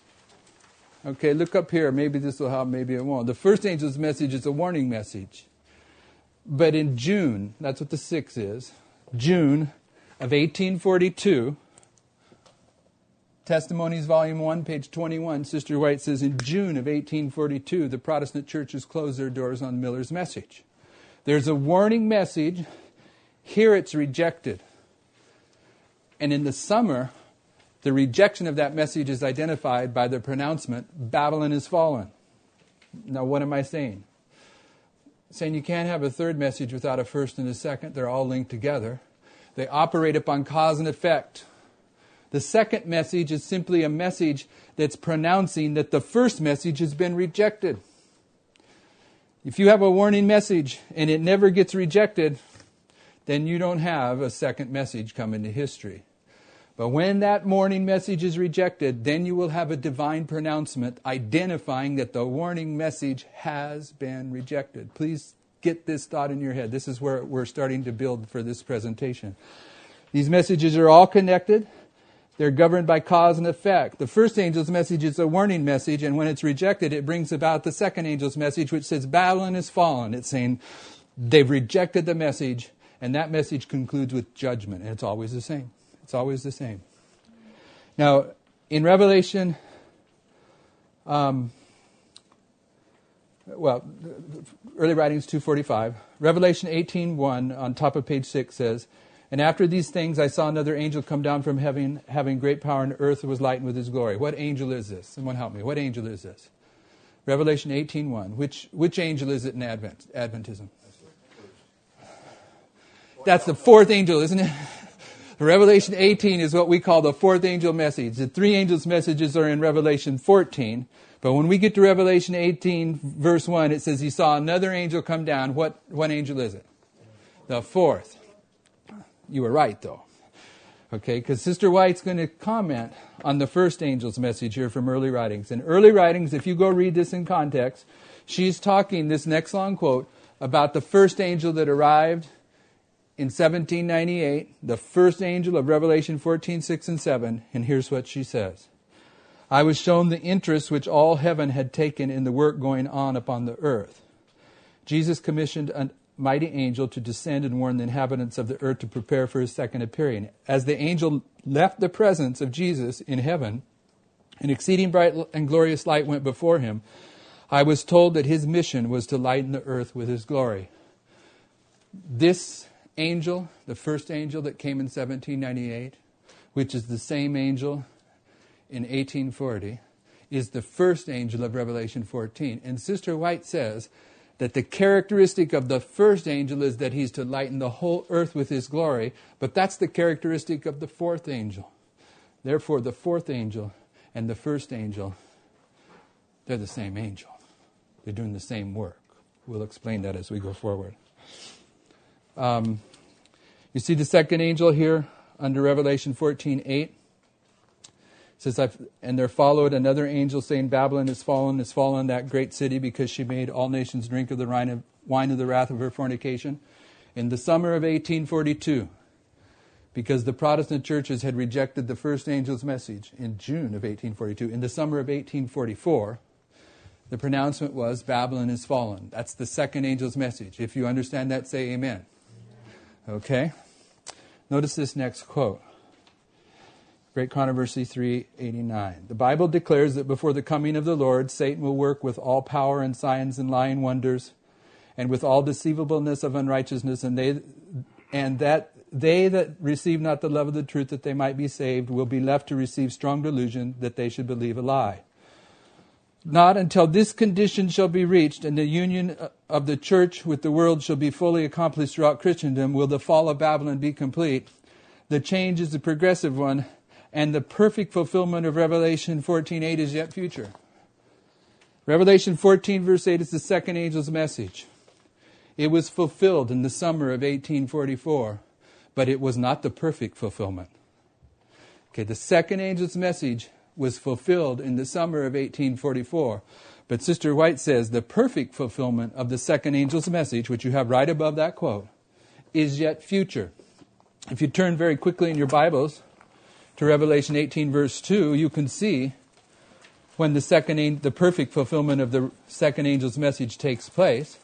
Okay, look up here. Maybe this will help, maybe it won't. The first angel's message is a warning message. But in June, that's what the 6 is, June of 1842, Testimonies, Volume 1, page 21, Sister White says, in June of 1842, the Protestant churches closed their doors on Miller's message. There's a warning message. Here it's rejected. And in the summer, the rejection of that message is identified by the pronouncement, Babylon is fallen. Now, what am I saying? Saying you can't have a third message without a first and a second. They're all linked together. They operate upon cause and effect. The second message is simply a message that's pronouncing that the first message has been rejected. If you have a warning message and it never gets rejected, then you don't have a second message come into history. But when that warning message is rejected, then you will have a divine pronouncement identifying that the warning message has been rejected. Please get this thought in your head. This is where we're starting to build for this presentation. These messages are all connected. They're governed by cause and effect. The first angel's message is a warning message, and when it's rejected, it brings about the second angel's message, which says Babylon is fallen. It's saying they've rejected the message, and that message concludes with judgment, and it's always the same. It's always the same. Now, in Revelation, early writings 2:45, Revelation 18:1 on top of page 6 says, and after these things I saw another angel come down from heaven, having great power, and the earth was lightened with his glory. What angel is this? Someone help me. What angel is this? Revelation 18:1. Which angel is it in Adventism? That's the fourth angel, isn't it? Revelation 18 is what we call the fourth angel message. The three angels' messages are in Revelation 14. But when we get to Revelation 18, verse 1, it says he saw another angel come down. What angel is it? The fourth. You were right, though. Okay, because Sister White's going to comment on the first angel's message here from Early Writings. In Early Writings, if you go read this in context, she's talking, this next long quote, about the first angel that arrived in 1798, the first angel of Revelation 14, 6, and 7. And here's what she says. I was shown the interest which all heaven had taken in the work going on upon the earth. Jesus commissioned a mighty angel to descend and warn the inhabitants of the earth to prepare for his second appearing. As the angel left the presence of Jesus in heaven, an exceeding bright and glorious light went before him. I was told that his mission was to lighten the earth with his glory. This angel, the first angel that came in 1798, which is the same angel in 1840, is the first angel of Revelation 14. And Sister White says that the characteristic of the first angel is that he's to lighten the whole earth with his glory, but that's the characteristic of the fourth angel. Therefore, the fourth angel and the first angel, they're the same angel. They're doing the same work. We'll explain that as we go forward. You see the second angel here under Revelation 14:8. It says, and there followed another angel saying, Babylon is fallen, that great city, because she made all nations drink of the wine of the wrath of her fornication. In the summer of 1842, because the Protestant churches had rejected the first angel's message in June of 1842, in the summer of 1844, the pronouncement was, Babylon is fallen. That's the second angel's message. If you understand that, say amen. Okay? Notice this next quote. Great Controversy 389. The Bible declares that before the coming of the Lord, Satan will work with all power and signs and lying wonders, and with all deceivableness of unrighteousness, and that they that receive not the love of the truth that they might be saved will be left to receive strong delusion that they should believe a lie. Not until this condition shall be reached and the union of the church with the world shall be fully accomplished throughout Christendom will the fall of Babylon be complete. The change is a progressive one, and the perfect fulfillment of Revelation 14:8 is yet future. Revelation 14 verse 8 is the second angel's message. It was fulfilled in the summer of 1844, but it was not the perfect fulfillment. Okay, the second angel's message was fulfilled in the summer of 1844. But Sister White says the perfect fulfillment of the second angel's message, which you have right above that quote, is yet future. If you turn very quickly in your Bibles to Revelation 18 verse 2, you can see when the perfect fulfillment of the second angel's message takes place.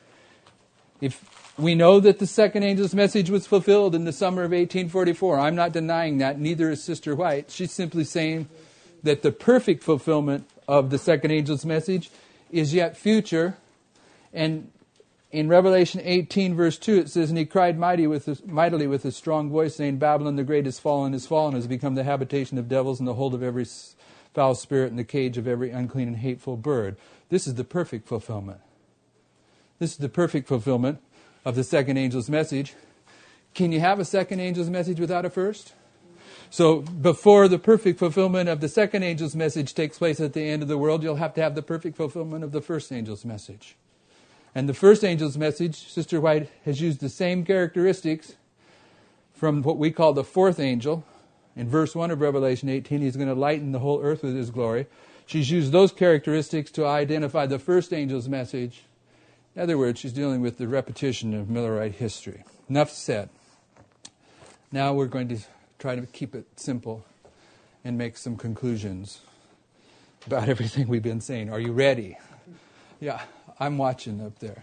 If we know that the second angel's message was fulfilled in the summer of 1844, I'm not denying that, neither is Sister White. She's simply saying that the perfect fulfillment of the second angel's message is yet future. And in Revelation 18 verse 2 it says, and he cried mightily with a strong voice, saying, Babylon the great is fallen, has become the habitation of devils and the hold of every foul spirit and the cage of every unclean and hateful bird. This is the perfect fulfillment. This is the perfect fulfillment of the second angel's message. Can you have a second angel's message without a first? So before the perfect fulfillment of the second angel's message takes place at the end of the world, you'll have to have the perfect fulfillment of the first angel's message. And the first angel's message, Sister White has used the same characteristics from what we call the fourth angel. In verse 1 of Revelation 18, he's going to lighten the whole earth with his glory. She's used those characteristics to identify the first angel's message. In other words, she's dealing with the repetition of Millerite history. Enough said. Now we're going to try to keep it simple and make some conclusions about everything we've been saying. Are you ready? Yeah, I'm watching up there.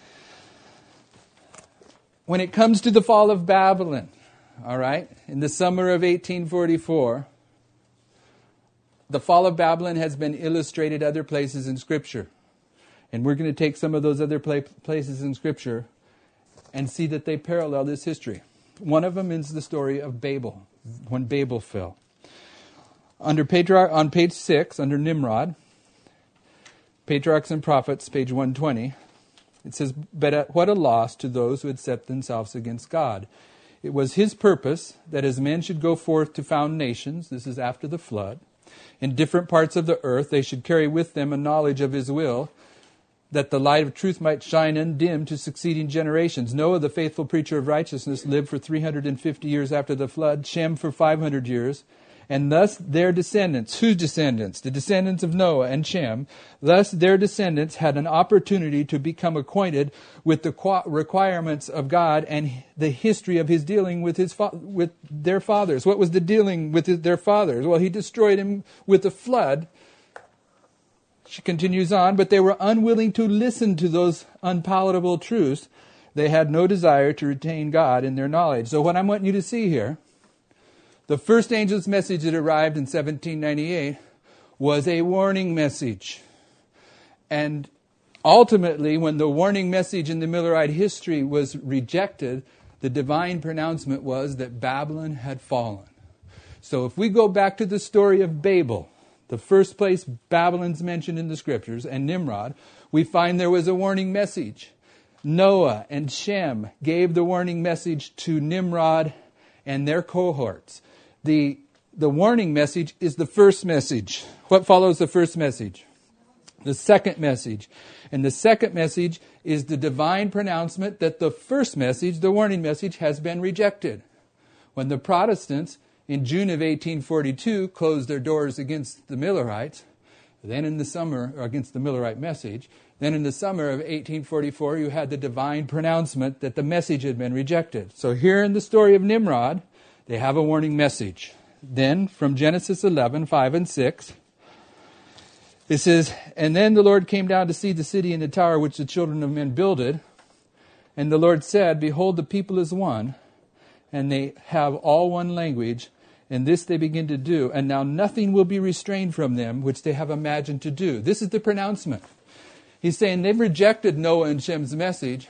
When it comes to the fall of Babylon, all right, in the summer of 1844, the fall of Babylon has been illustrated other places in Scripture. And we're going to take some of those other places in Scripture and see that they parallel this history. One of them is the story of Babel, when Babel fell. On page 6, under Nimrod, Patriarchs and Prophets, page 120, it says, but what a loss to those who had set themselves against God. It was his purpose that as men should go forth to found nations, this is after the flood, in different parts of the earth, they should carry with them a knowledge of his will, that the light of truth might shine undimmed to succeeding generations. Noah, the faithful preacher of righteousness, lived for 350 years after the flood, Shem for 500 years, and thus their descendants, whose descendants? The descendants of Noah and Shem, thus their descendants had an opportunity to become acquainted with the requirements of God and the history of his dealing with with their fathers. What was the dealing with their fathers? Well, he destroyed him with the flood. She continues on, but they were unwilling to listen to those unpalatable truths. They had no desire to retain God in their knowledge. So what I want you to see here, the first angel's message that arrived in 1798 was a warning message. And ultimately, when the warning message in the Millerite history was rejected, the divine pronouncement was that Babylon had fallen. So if we go back to the story of Babel, the first place Babylon's mentioned in the scriptures, and Nimrod, we find there was a warning message. Noah and Shem gave the warning message to Nimrod and their cohorts. The warning message is the first message. What follows the first message? The second message. And the second message is the divine pronouncement that the first message, the warning message, has been rejected. When the Protestants in June of 1842 closed their doors against the Millerites, then in the summer, or against the Millerite message, then in the summer of 1844 you had the divine pronouncement that the message had been rejected. So here in the story of Nimrod, they have a warning message. Then from Genesis 11, 5 and 6, it says, "And then the Lord came down to see the city and the tower which the children of men builded. And the Lord said, Behold, the people is one, and they have all one language, and this they begin to do. And now nothing will be restrained from them, which they have imagined to do." This is the pronouncement. He's saying they've rejected Noah and Shem's message.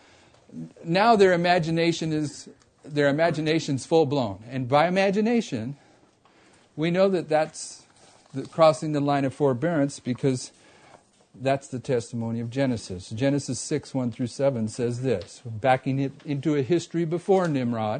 Now their imagination's full blown. And by imagination, we know that that's crossing the line of forbearance, because that's the testimony of Genesis. Genesis 6, 1 through 7 says this, backing it into a history before Nimrod.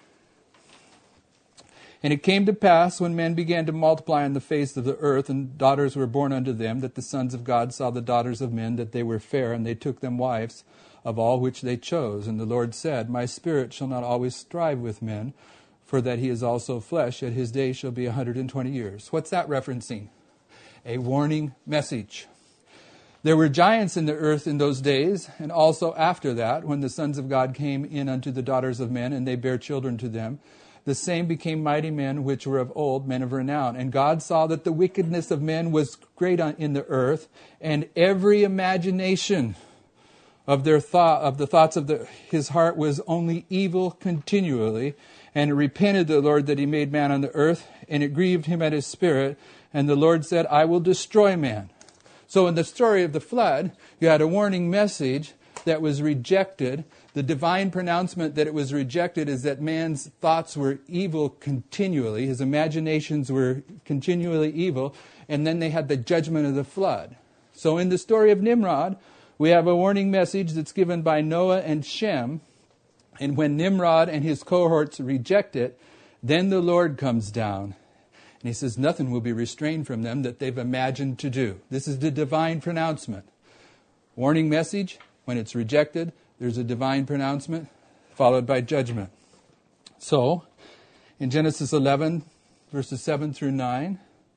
"And it came to pass, when men began to multiply on the face of the earth, and daughters were born unto them, that the sons of God saw the daughters of men, that they were fair, and they took them wives of all which they chose. And the Lord said, My spirit shall not always strive with men, for that he is also flesh, yet his days shall be 120 years. What's that referencing? A warning message. There were giants in the earth in those days, and also after that, when the sons of God came in unto the daughters of men, and they bare children to them. The same became mighty men which were of old, men of renown. And God saw that the wickedness of men was great in the earth, and every imagination of the thoughts of his heart was only evil continually. And it repented the Lord that he made man on the earth, and it grieved him at his spirit. And the Lord said, I will destroy man." So in the story of the flood, you had a warning message that was rejected. The divine pronouncement that it was rejected is that man's thoughts were evil continually. His imaginations were continually evil. And then they had the judgment of the flood. So in the story of Nimrod, we have a warning message that's given by Noah and Shem. And when Nimrod and his cohorts reject it, then the Lord comes down. And he says nothing will be restrained from them that they've imagined to do. This is the divine pronouncement. Warning message, when it's rejected, there's a divine pronouncement followed by judgment. So, in Genesis 11, verses 7 through 9,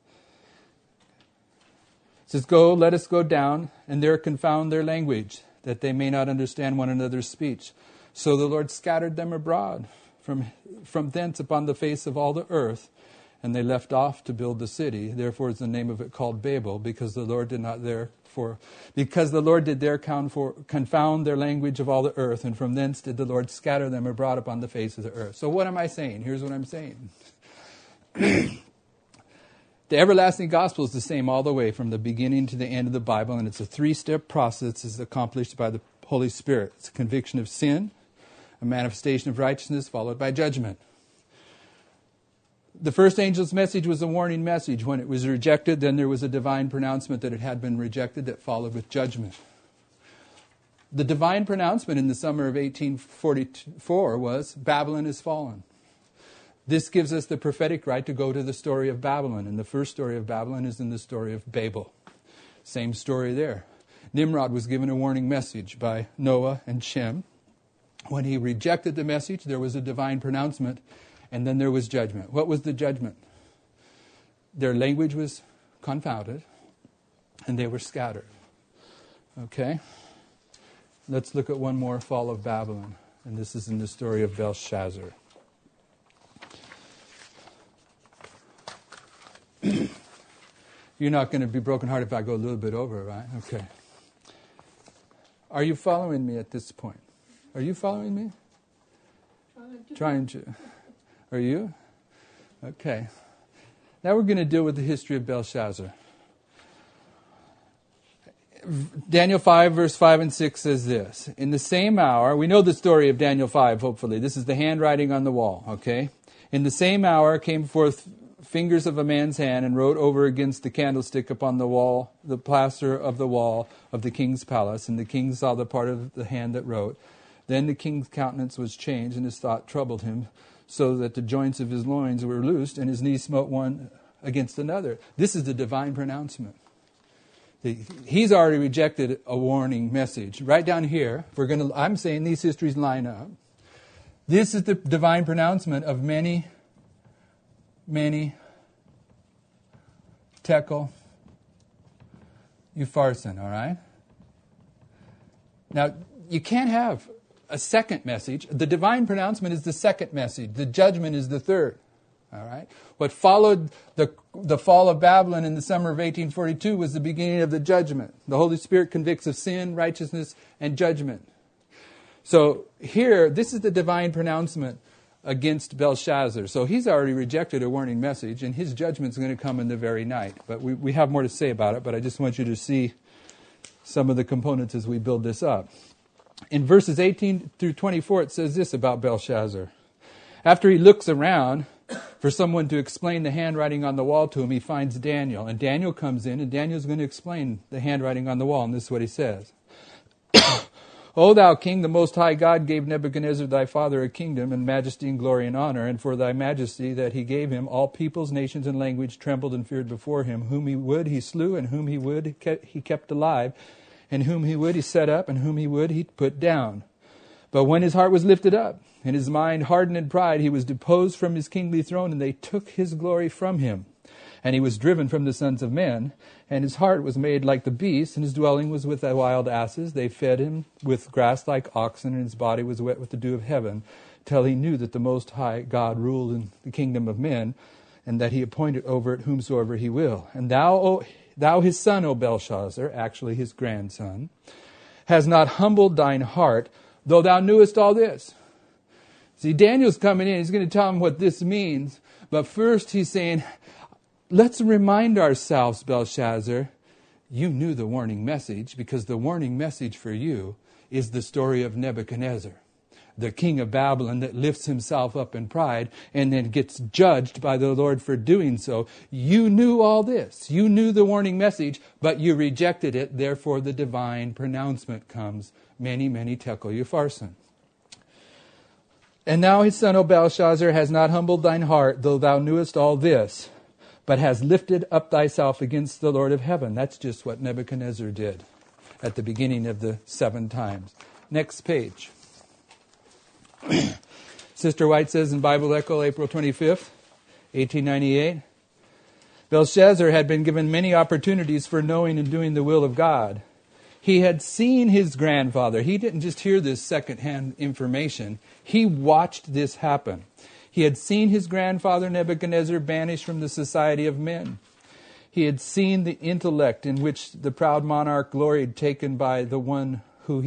it says, "Go, let us go down, and there confound their language, that they may not understand one another's speech. So the Lord scattered them abroad from thence upon the face of all the earth, and they left off to build the city. Therefore is the name of it called Babel, because the Lord did there confound their language of all the earth, and from thence did the Lord scatter them abroad upon the face of the earth." So what am I saying? Here's what I'm saying. The everlasting gospel is the same all the way from the beginning to the end of the Bible, and it's a 3-step process that's accomplished by the Holy Spirit. It's a conviction of sin, a manifestation of righteousness, followed by judgment. The first angel's message was a warning message. When it was rejected, then there was a divine pronouncement that it had been rejected that followed with judgment. the divine pronouncement in the summer of 1844 was, Babylon is fallen. This gives us the prophetic right to go to the story of Babylon. And the first story of Babylon is in the story of Babel. Same story there. Nimrod was given a warning message by Noah and Shem. When he rejected the message, there was a divine pronouncement, and then there was judgment. What was the judgment? Their language was confounded, and they were scattered. Okay? Let's look at one more, fall of Babylon. And this is in the story of Belshazzar. You're not going to be brokenhearted if I go a little bit over, right? Okay. Are you following me at this point? Are you following me? Trying to. Are you? Okay. Now we're going to deal with the history of Belshazzar. Daniel 5, verse 5 and 6 says this. In the same hour, we know the story of Daniel 5, hopefully. This is the handwriting on the wall, okay? In the same hour came forth fingers of a man's hand and wrote over against the candlestick upon the wall, the plaster of the wall of the king's palace. And the king saw the part of the hand that wrote. Then the king's countenance was changed, and his thought troubled him, so that the joints of his loins were loosed, and his knees smote one against another. This is the divine pronouncement. He's already rejected a warning message. Right down here, I'm saying these histories line up. This is the divine pronouncement of many tekel upharsin, all right? Now, you can't have a second message. The divine pronouncement is the second message. The judgment is the third, all right? What followed the fall of Babylon in the summer of 1842 was the beginning of the judgment. The Holy Spirit convicts of sin, righteousness, and judgment. So here, this is the divine pronouncement against Belshazzar. So he's already rejected a warning message, and his judgment's going to come in the very night. But we have more to say about it, but I just want you to see some of the components as we build this up. In verses 18 through 24, it says this about Belshazzar. After he looks around for someone to explain the handwriting on the wall to him, he finds Daniel. And Daniel comes in, and Daniel's going to explain the handwriting on the wall, and this is what he says. O thou king, the most high God gave Nebuchadnezzar thy father a kingdom and majesty and glory and honor, and for thy majesty that he gave him, all peoples, nations, and language trembled and feared before him. Whom he would he slew, and whom he would he kept alive, and whom he would he set up, and whom he would he put down. But when his heart was lifted up, and his mind hardened in pride, he was deposed from his kingly throne, and they took his glory from him. And he was driven from the sons of men, and his heart was made like the beasts, and his dwelling was with the wild asses. They fed him with grass like oxen, and his body was wet with the dew of heaven, till he knew that the Most High God ruled in the kingdom of men, and that he appointed over it whomsoever he will. And thou his son, O Belshazzar, actually his grandson, has not humbled thine heart, though thou knewest all this. See, Daniel's coming in. He's going to tell him what this means. But first he's saying, let's remind ourselves, Belshazzar, you knew the warning message, because the warning message for you is the story of Nebuchadnezzar, the king of Babylon that lifts himself up in pride and then gets judged by the Lord for doing so. You knew all this. You knew the warning message, but you rejected it. Therefore, the divine pronouncement comes, many tekel upharsin. And now his son, O Belshazzar, has not humbled thine heart, though thou knewest all this, but has lifted up thyself against the Lord of heaven. That's just what Nebuchadnezzar did at the beginning of the 7 times. Next page. Sister White says in Bible Echo, April 25th, 1898, Belshazzar had been given many opportunities for knowing and doing the will of God. He had seen his grandfather. He didn't just hear this secondhand information. He watched this happen. He had seen his grandfather Nebuchadnezzar banished from the society of men. He had seen the intellect in which the proud monarch gloried, taken by the one who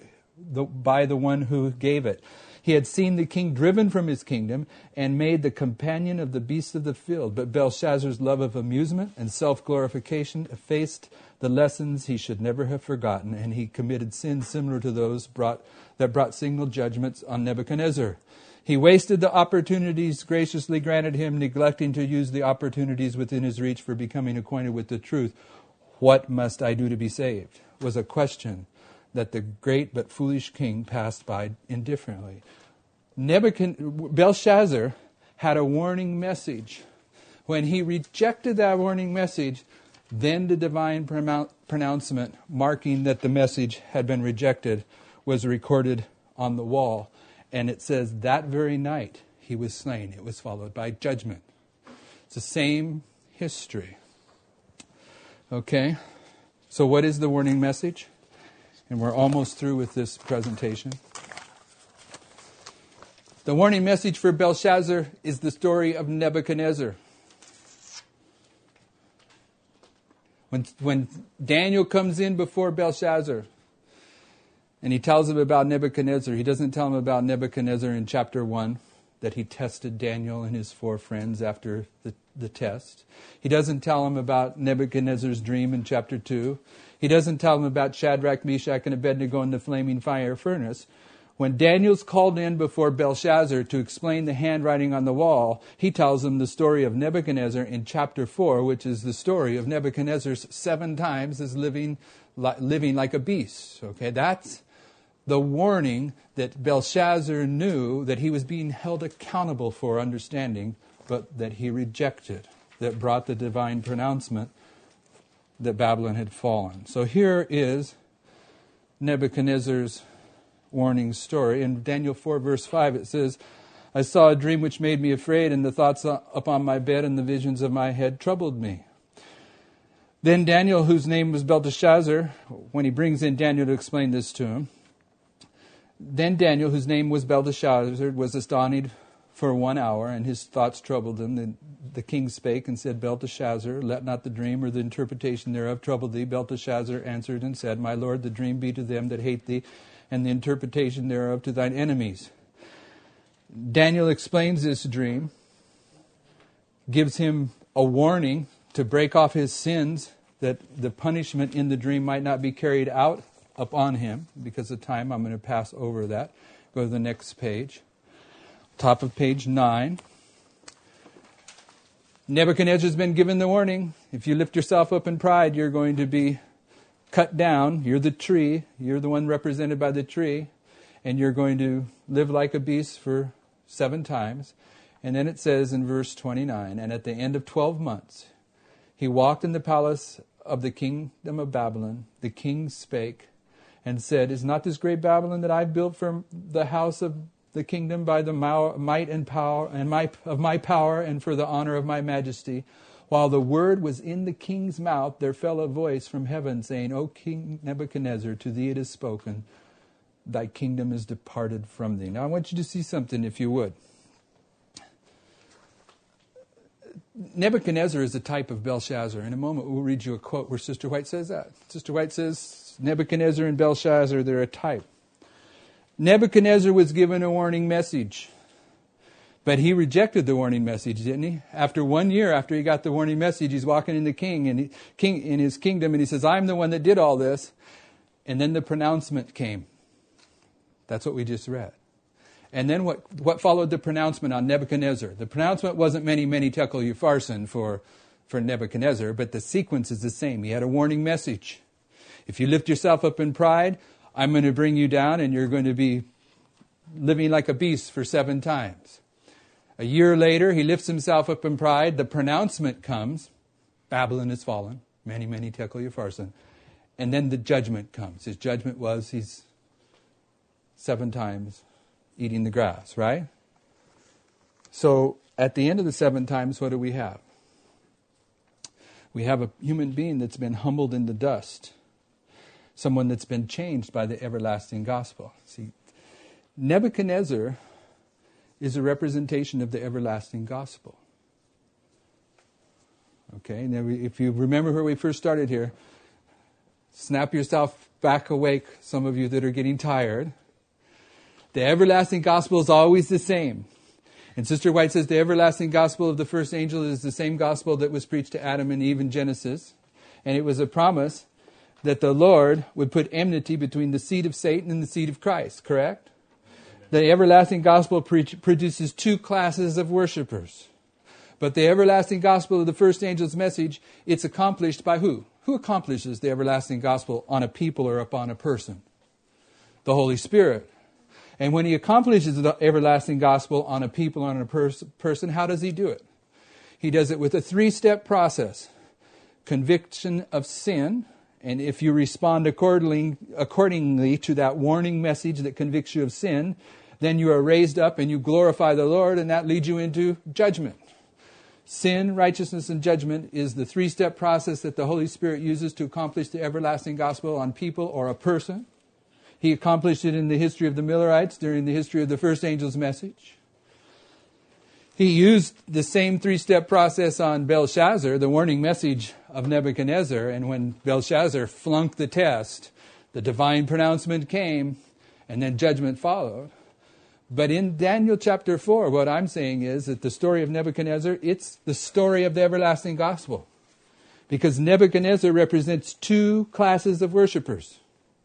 gave it. He had seen the king driven from his kingdom and made the companion of the beasts of the field. But Belshazzar's love of amusement and self-glorification effaced the lessons he should never have forgotten, and he committed sins similar to those that brought signal judgments on Nebuchadnezzar. He wasted the opportunities graciously granted him, neglecting to use the opportunities within his reach for becoming acquainted with the truth. What must I do to be saved? Was a question that the great but foolish king passed by indifferently. Belshazzar had a warning message. When he rejected that warning message, then the divine pronouncement marking that the message had been rejected was recorded on the wall. And it says that very night he was slain. It was followed by judgment. It's the same history. Okay? So what is the warning message? And we're almost through with this presentation. The warning message for Belshazzar is the story of Nebuchadnezzar. When Daniel comes in before Belshazzar and he tells him about Nebuchadnezzar, he doesn't tell him about Nebuchadnezzar in chapter 1, that he tested Daniel and his 4 friends after the test. He doesn't tell him about Nebuchadnezzar's dream in chapter 2. He doesn't tell him about Shadrach, Meshach, and Abednego in the flaming fire furnace. When Daniel's called in before Belshazzar to explain the handwriting on the wall, he tells him the story of Nebuchadnezzar in chapter 4, which is the story of Nebuchadnezzar's 7 times as living like a beast. Okay, that's the warning that Belshazzar knew that he was being held accountable for understanding, but that he rejected, that brought the divine pronouncement that Babylon had fallen. So here is Nebuchadnezzar's warning story. In Daniel 4 verse 5 it says, I saw a dream which made me afraid, and the thoughts upon my bed and the visions of my head troubled me. Then Daniel, whose name was Belteshazzar, when he brings in Daniel to explain this to him, then Daniel, whose name was Belteshazzar, was astonished for 1 hour, and his thoughts troubled him. Then the king spake and said, Belteshazzar, let not the dream or the interpretation thereof trouble thee. Belteshazzar answered and said, My lord, the dream be to them that hate thee, and the interpretation thereof to thine enemies. Daniel explains this dream, gives him a warning to break off his sins, that the punishment in the dream might not be carried out upon him. Because of time, I'm going to pass over that. Go to the next page. Top of page 9. Nebuchadnezzar's been given the warning. If you lift yourself up in pride, you're going to be cut down. You're the tree. You're the one represented by the tree. And you're going to live like a beast for 7 times. And then it says in verse 29, and at the end of 12 months, he walked in the palace of the kingdom of Babylon. The king spake and said, Is not this great Babylon that I've built for the house of the kingdom by the might and power of my power and for the honor of my majesty? While the word was in the king's mouth, there fell a voice from heaven saying, O King Nebuchadnezzar, to thee it is spoken, thy kingdom is departed from thee. Now I want you to see something, if you would. Nebuchadnezzar is a type of Belshazzar. In a moment we'll read you a quote where Sister White says that. Sister White says, Nebuchadnezzar and Belshazzar, they're a type. Nebuchadnezzar was given a warning message. But he rejected the warning message, didn't he? After 1 year after he got the warning message, he's walking in the king in his kingdom, and he says, I'm the one that did all this. And then the pronouncement came. That's what we just read. And then what followed the pronouncement on Nebuchadnezzar? The pronouncement wasn't many, many tekel upharsin for Nebuchadnezzar, but the sequence is the same. He had a warning message. If you lift yourself up in pride, I'm going to bring you down, and you're going to be living like a beast for 7 times. A year later, he lifts himself up in pride. The pronouncement comes. Babylon is fallen. Many, many tekel upharsin. And then the judgment comes. His judgment was he's 7 times eating the grass, right? So at the end of the 7 times, what do we have? We have a human being that's been humbled in the dust. Someone that's been changed by the everlasting gospel. See, Nebuchadnezzar is a representation of the everlasting gospel. Okay, now if you remember where we first started here, snap yourself back awake, some of you that are getting tired. The everlasting gospel is always the same. And Sister White says the everlasting gospel of the first angel is the same gospel that was preached to Adam and Eve in Genesis. And it was a promise that the Lord would put enmity between the seed of Satan and the seed of Christ, correct? The everlasting gospel produces 2 classes of worshipers. But the everlasting gospel of the first angel's message, it's accomplished by who? Who accomplishes the everlasting gospel on a people or upon a person? the Holy Spirit. And when he accomplishes the everlasting gospel on a people, on a person, how does he do it? He does it with a 3-step process. Conviction of sin, and if you respond accordingly to that warning message that convicts you of sin, then you are raised up and you glorify the Lord, and that leads you into judgment. Sin, righteousness, and judgment is the 3-step process that the Holy Spirit uses to accomplish the everlasting gospel on people or a person. He accomplished it in the history of the Millerites during the history of the first angel's message. He used the same 3-step process on Belshazzar, the warning message of Nebuchadnezzar, and when Belshazzar flunked the test, the divine pronouncement came, and then judgment followed. But in Daniel chapter 4, what I'm saying is that the story of Nebuchadnezzar, it's the story of the everlasting gospel. Because Nebuchadnezzar represents 2 classes of worshipers.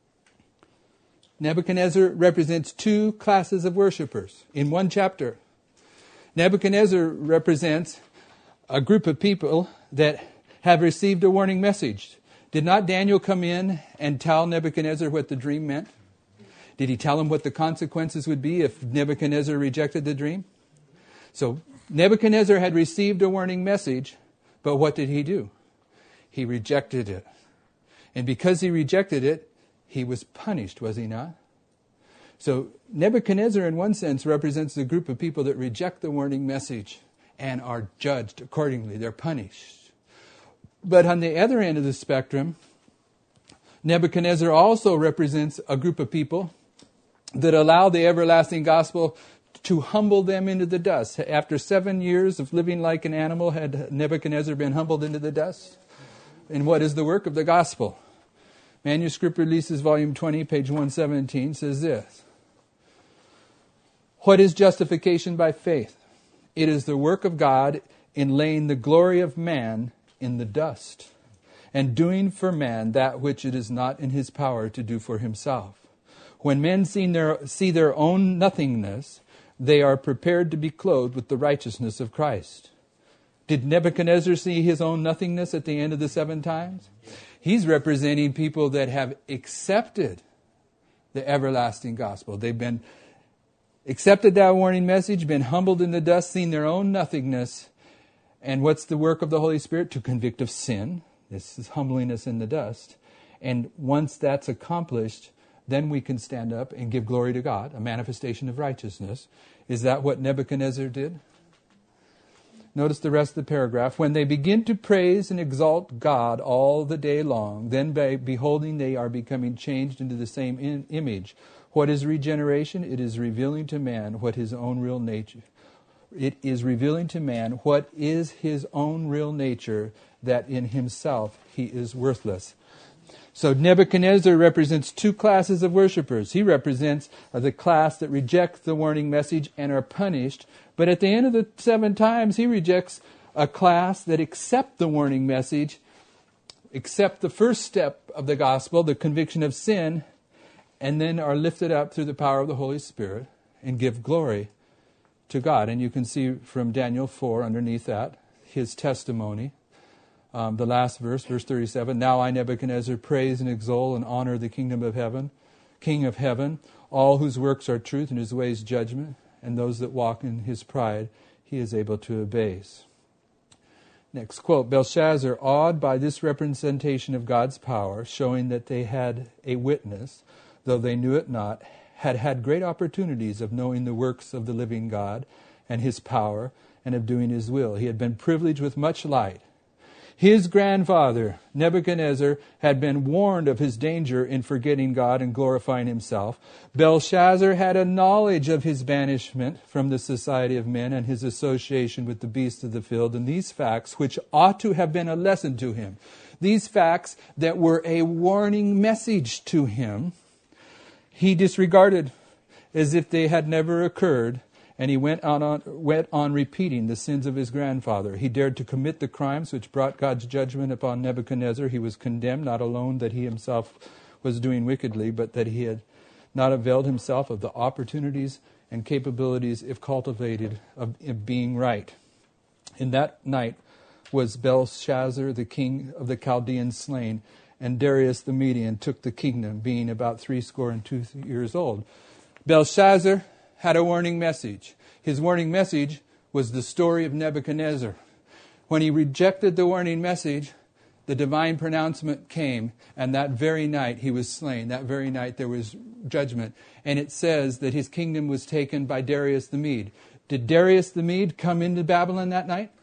Nebuchadnezzar represents 2 classes of worshipers in one chapter. Nebuchadnezzar represents a group of people that have received a warning message. Did not Daniel come in and tell Nebuchadnezzar what the dream meant? Did he tell him what the consequences would be if Nebuchadnezzar rejected the dream? So Nebuchadnezzar had received a warning message, but what did he do? He rejected it. And because he rejected it, he was punished, was he not? So Nebuchadnezzar, in one sense, represents the group of people that reject the warning message and are judged accordingly. They're punished. But on the other end of the spectrum, Nebuchadnezzar also represents a group of people that allow the everlasting gospel to humble them into the dust. After 7 years of living like an animal, had Nebuchadnezzar been humbled into the dust? And what is the work of the gospel? Manuscript Releases, Volume 20, page 117, says this. What is justification by faith? It is the work of God in laying the glory of man in the dust, and doing for man that which it is not in his power to do for himself. When men see their own nothingness, they are prepared to be clothed with the righteousness of Christ. Did Nebuchadnezzar see his own nothingness at the end of the 7 times? He's representing people that have accepted the everlasting gospel. They've been accepted that warning message, been humbled in the dust, seen their own nothingness. And what's the work of the Holy Spirit? To convict of sin. This is humbling us in the dust. And once that's accomplished, then we can stand up and give glory to God, a manifestation of righteousness. Is that what Nebuchadnezzar did? Notice the rest of the paragraph. When they begin to praise and exalt God all the day long, then by beholding they are becoming changed into the same image. What is regeneration? It is revealing to man what his own real nature. It is revealing to man what is his own real nature, that in himself he is worthless. So Nebuchadnezzar represents 2 classes of worshipers. He represents the class that rejects the warning message and are punished. But at the end of the 7 times, he rejects a class that accept the warning message, accept the first step of the gospel, the conviction of sin, and then are lifted up through the power of the Holy Spirit and give glory to God. And you can see from Daniel 4 underneath that, his testimony. The last verse, verse 37, Now I, Nebuchadnezzar, praise and exalt and honor the kingdom of heaven, King of heaven, all whose works are truth and his ways judgment, and those that walk in his pride he is able to abase. Next quote, Belshazzar, awed by this representation of God's power, showing that they had a witness, though they knew it not, had had great opportunities of knowing the works of the living God and his power and of doing his will. He had been privileged with much light. His grandfather, Nebuchadnezzar, had been warned of his danger in forgetting God and glorifying himself. Belshazzar had a knowledge of his banishment from the society of men and his association with the beasts of the field, and these facts, which ought to have been a lesson to him, these facts that were a warning message to him, he disregarded as if they had never occurred, and he went on repeating the sins of his grandfather. He dared to commit the crimes which brought God's judgment upon Nebuchadnezzar. He was condemned, not alone that he himself was doing wickedly, but that he had not availed himself of the opportunities and capabilities, if cultivated, of being right. In that night was Belshazzar, the king of the Chaldeans, slain, and Darius the Median took the kingdom, being about 62 years old. Belshazzar had a warning message. His warning message was the story of Nebuchadnezzar. When he rejected the warning message, the divine pronouncement came, and that very night he was slain. That very night there was judgment. And it says that his kingdom was taken by Darius the Mede. Did Darius the Mede come into Babylon that night?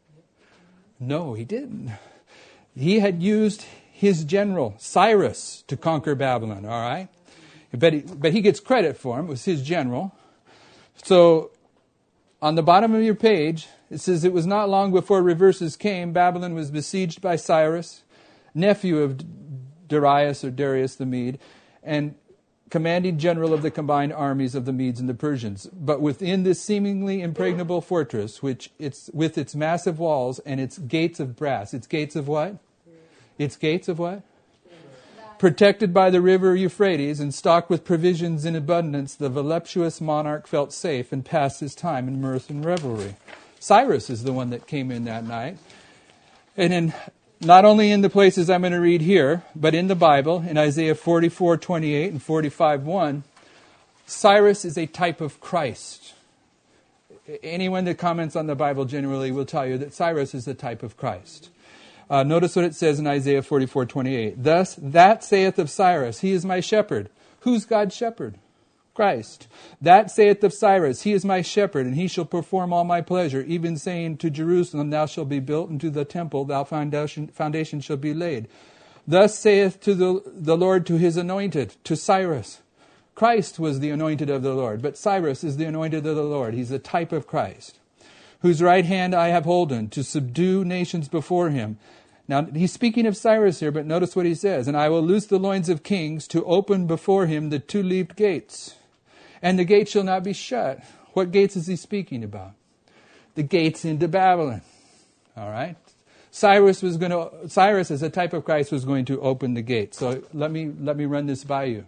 No, he didn't. He had used his general, Cyrus, to conquer Babylon, all right? But he gets credit for him. It was his general. So on the bottom of your page, it says, it was not long before reverses came. Babylon was besieged by Cyrus, nephew of Darius or Darius the Mede, and commanding general of the combined armies of the Medes and the Persians. But within this seemingly impregnable fortress, with its massive walls and its gates of brass. Its gates of what? Its gates of what? Protected by the river Euphrates and stocked with provisions in abundance, the voluptuous monarch felt safe and passed his time in mirth and revelry. Cyrus is the one that came in that night. And not only in the places I'm going to read here, but in the Bible, in Isaiah 44:28 and 45:1, Cyrus is a type of Christ. Anyone that comments on the Bible generally will tell you that Cyrus is a type of Christ. Notice what it says in Isaiah 44:28. Thus, that saith of Cyrus, he is my shepherd. Who's God's shepherd? Christ. That saith of Cyrus, he is my shepherd, and he shall perform all my pleasure, even saying to Jerusalem, thou shalt be built into the temple, thou foundation shall be laid. Thus saith to the Lord to his anointed, to Cyrus. Christ was the anointed of the Lord, but Cyrus is the anointed of the Lord. He's a type of Christ. Whose right hand I have holden, to subdue nations before him. Now, he's speaking of Cyrus here, but notice what he says. And I will loose the loins of kings, to open before him the two-leaved gates. And the gates shall not be shut. What gates is he speaking about? The gates into Babylon. All right? Cyrus, as a type of Christ, was going to open the gates. So let me run this by you.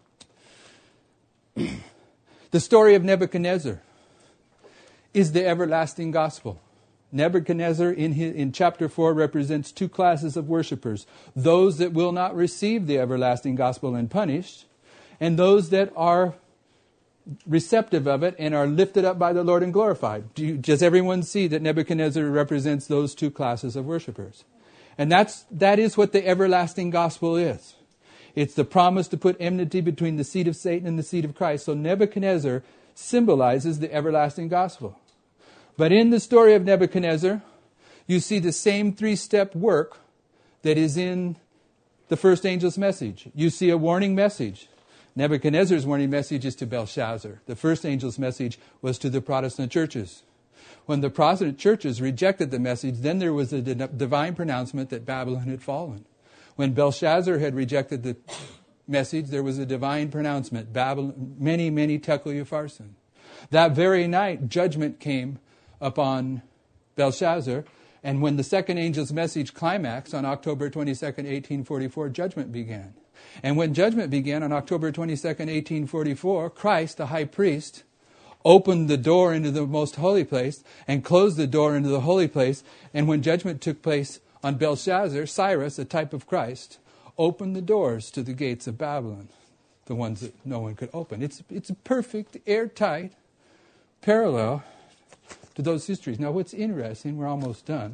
The story of Nebuchadnezzar is the everlasting gospel. Nebuchadnezzar in chapter 4 represents two classes of worshipers. Those that will not receive the everlasting gospel and punished, and those that are receptive of it and are lifted up by the Lord and glorified. Does everyone see that Nebuchadnezzar represents those two classes of worshipers? And that is what the everlasting gospel is. It's the promise to put enmity between the seed of Satan and the seed of Christ. So Nebuchadnezzar symbolizes the everlasting gospel. But in the story of Nebuchadnezzar, you see the same three-step work that is in the first angel's message. You see a warning message. Nebuchadnezzar's warning message is to Belshazzar. The first angel's message was to the Protestant churches. When the Protestant churches rejected the message, then there was a divine pronouncement that Babylon had fallen. When Belshazzar had rejected the message, there was a divine pronouncement, Babylon, many, many tekel upharsin. That very night, judgment came upon Belshazzar, and when the second angel's message climaxed on October 22nd, 1844, judgment began. And when judgment began on October 22nd, 1844, Christ, the high priest, opened the door into the most holy place and closed the door into the holy place. And when judgment took place on Belshazzar, Cyrus, a type of Christ, opened the doors to the gates of Babylon, the ones that no one could open. It's a perfect, airtight parallel to those histories. Now, what's interesting, we're almost done.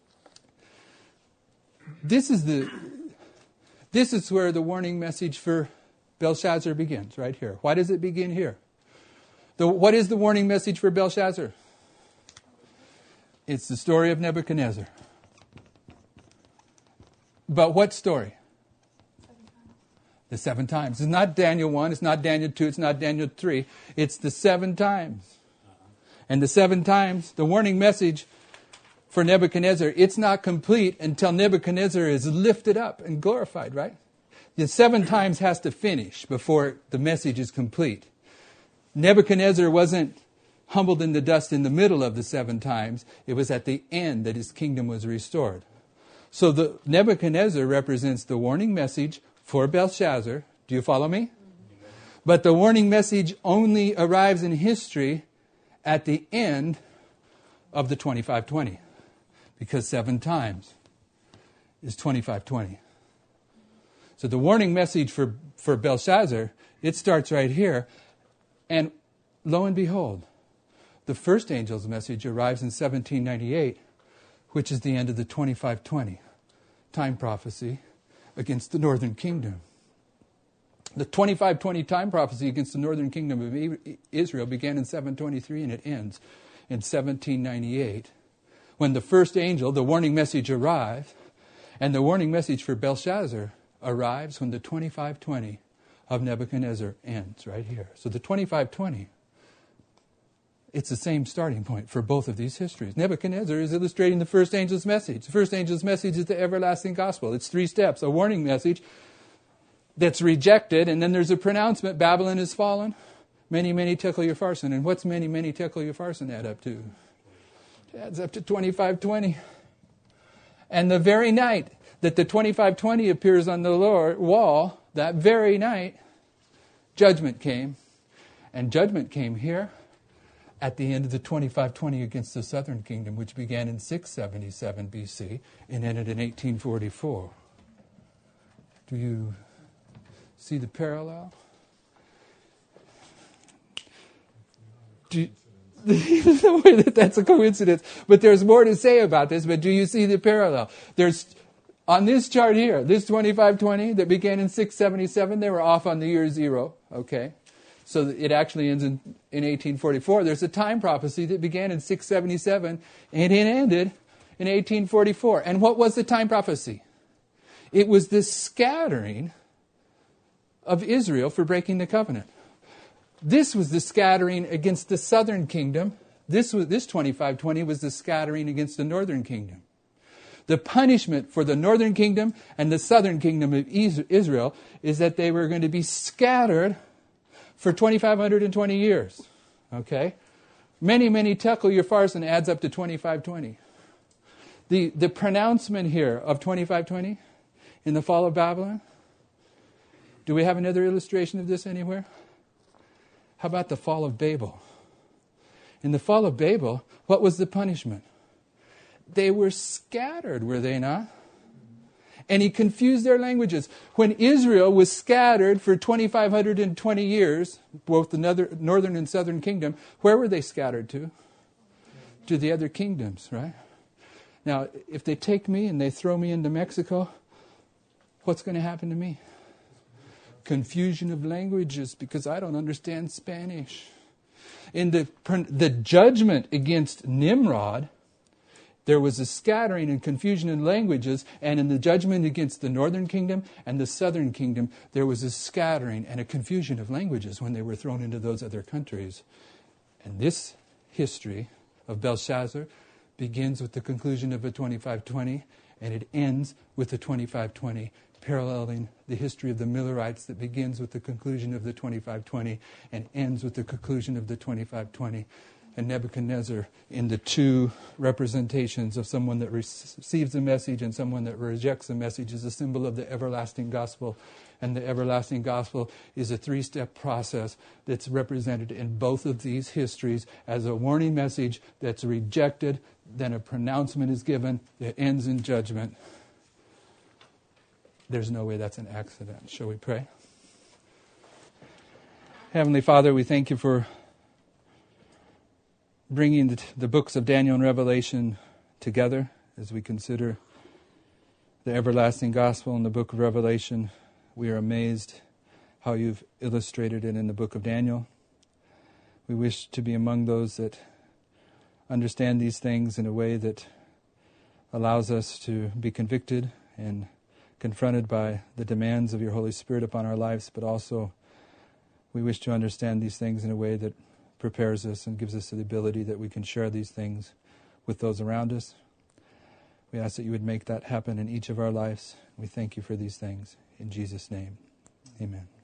This is where the warning message for Belshazzar begins, right here. Why does it begin here? What is the warning message for Belshazzar? It's the story of Nebuchadnezzar. But what story? The 7 times. It's not Daniel 1, it's not Daniel 2, it's not Daniel 3. It's the 7 times. And the 7 times, the warning message for Nebuchadnezzar, it's not complete until Nebuchadnezzar is lifted up and glorified, right? The 7 times has to finish before the message is complete. Nebuchadnezzar wasn't humbled in the dust in the middle of the 7 times. It was at the end that his kingdom was restored. So the Nebuchadnezzar represents the warning message for Belshazzar. Do you follow me? But the warning message only arrives in history at the end of the 2520. Because 7 times is 2520. So the warning message for Belshazzar, it starts right here. And lo and behold, the first angel's message arrives in 1798, which is the end of the 2520 time prophecy against the northern kingdom. The 2520 time prophecy against the northern kingdom of Israel began in 723 and it ends in 1798 when the first angel, the warning message, arrived. And the warning message for Belshazzar arrives when the 2520 of Nebuchadnezzar ends right here. So the 2520, it's the same starting point for both of these histories. Nebuchadnezzar is illustrating the first angel's message. The first angel's message is the everlasting gospel. It's 3 steps. A warning message that's rejected, and then there's a pronouncement, Babylon is fallen. Many, many tekel upharsin. And what's many, many tekel upharsin add up to? It adds up to 2520. And the very night that the 2520 appears on the wall, that very night, judgment came. And judgment came here at the end of the 2520 against the southern kingdom, which began in 677 BC and ended in 1844. Do you see the parallel? There's no way that's a coincidence. But there's more to say about this. But do you see the parallel? There's, on this chart here, this 2520 that began in 677, they were off on the year 0. Okay? So it actually ends in 1844. There's a time prophecy that began in 677 and it ended in 1844. And what was the time prophecy? It was the scattering of Israel for breaking the covenant. This was the scattering against the southern kingdom. This 2520 was the scattering against the northern kingdom. The punishment for the northern kingdom and the southern kingdom of Israel is that they were going to be scattered for 2,520 years. Okay? Many, many tekel upharsin adds up to 2520. The pronouncement here of 2520 in the fall of Babylon. Do we have another illustration of this anywhere? How about the fall of Babel? In the fall of Babel, what was the punishment? They were scattered, were they not? And he confused their languages. When Israel was scattered for 2,520 years, both the northern and southern kingdom, where were they scattered to? To the other kingdoms, right? Now, if they take me and they throw me into Mexico, what's going to happen to me? Confusion of languages because I don't understand Spanish. In the judgment against Nimrod, there was a scattering and confusion in languages, and in the judgment against the northern kingdom and the southern kingdom, there was a scattering and a confusion of languages when they were thrown into those other countries. And this history of Belshazzar begins with the conclusion of the 2520, and it ends with the 2520, paralleling the history of the Millerites that begins with the conclusion of the 2520 and ends with the conclusion of the 2520. And Nebuchadnezzar, in the 2 representations of someone that receives the message and someone that rejects the message, is a symbol of the everlasting gospel. And the everlasting gospel is a 3-step process that's represented in both of these histories as a warning message that's rejected, then a pronouncement is given that ends in judgment. There's no way that's an accident. Shall we pray? Heavenly Father, we thank you for bringing the books of Daniel and Revelation together as we consider the everlasting gospel in the book of Revelation. We are amazed how you've illustrated it in the book of Daniel. We wish to be among those that understand these things in a way that allows us to be convicted and confronted by the demands of your Holy Spirit upon our lives, but also we wish to understand these things in a way that prepares us and gives us the ability that we can share these things with those around us. We ask that you would make that happen in each of our lives. We thank you for these things. In Jesus' name, amen.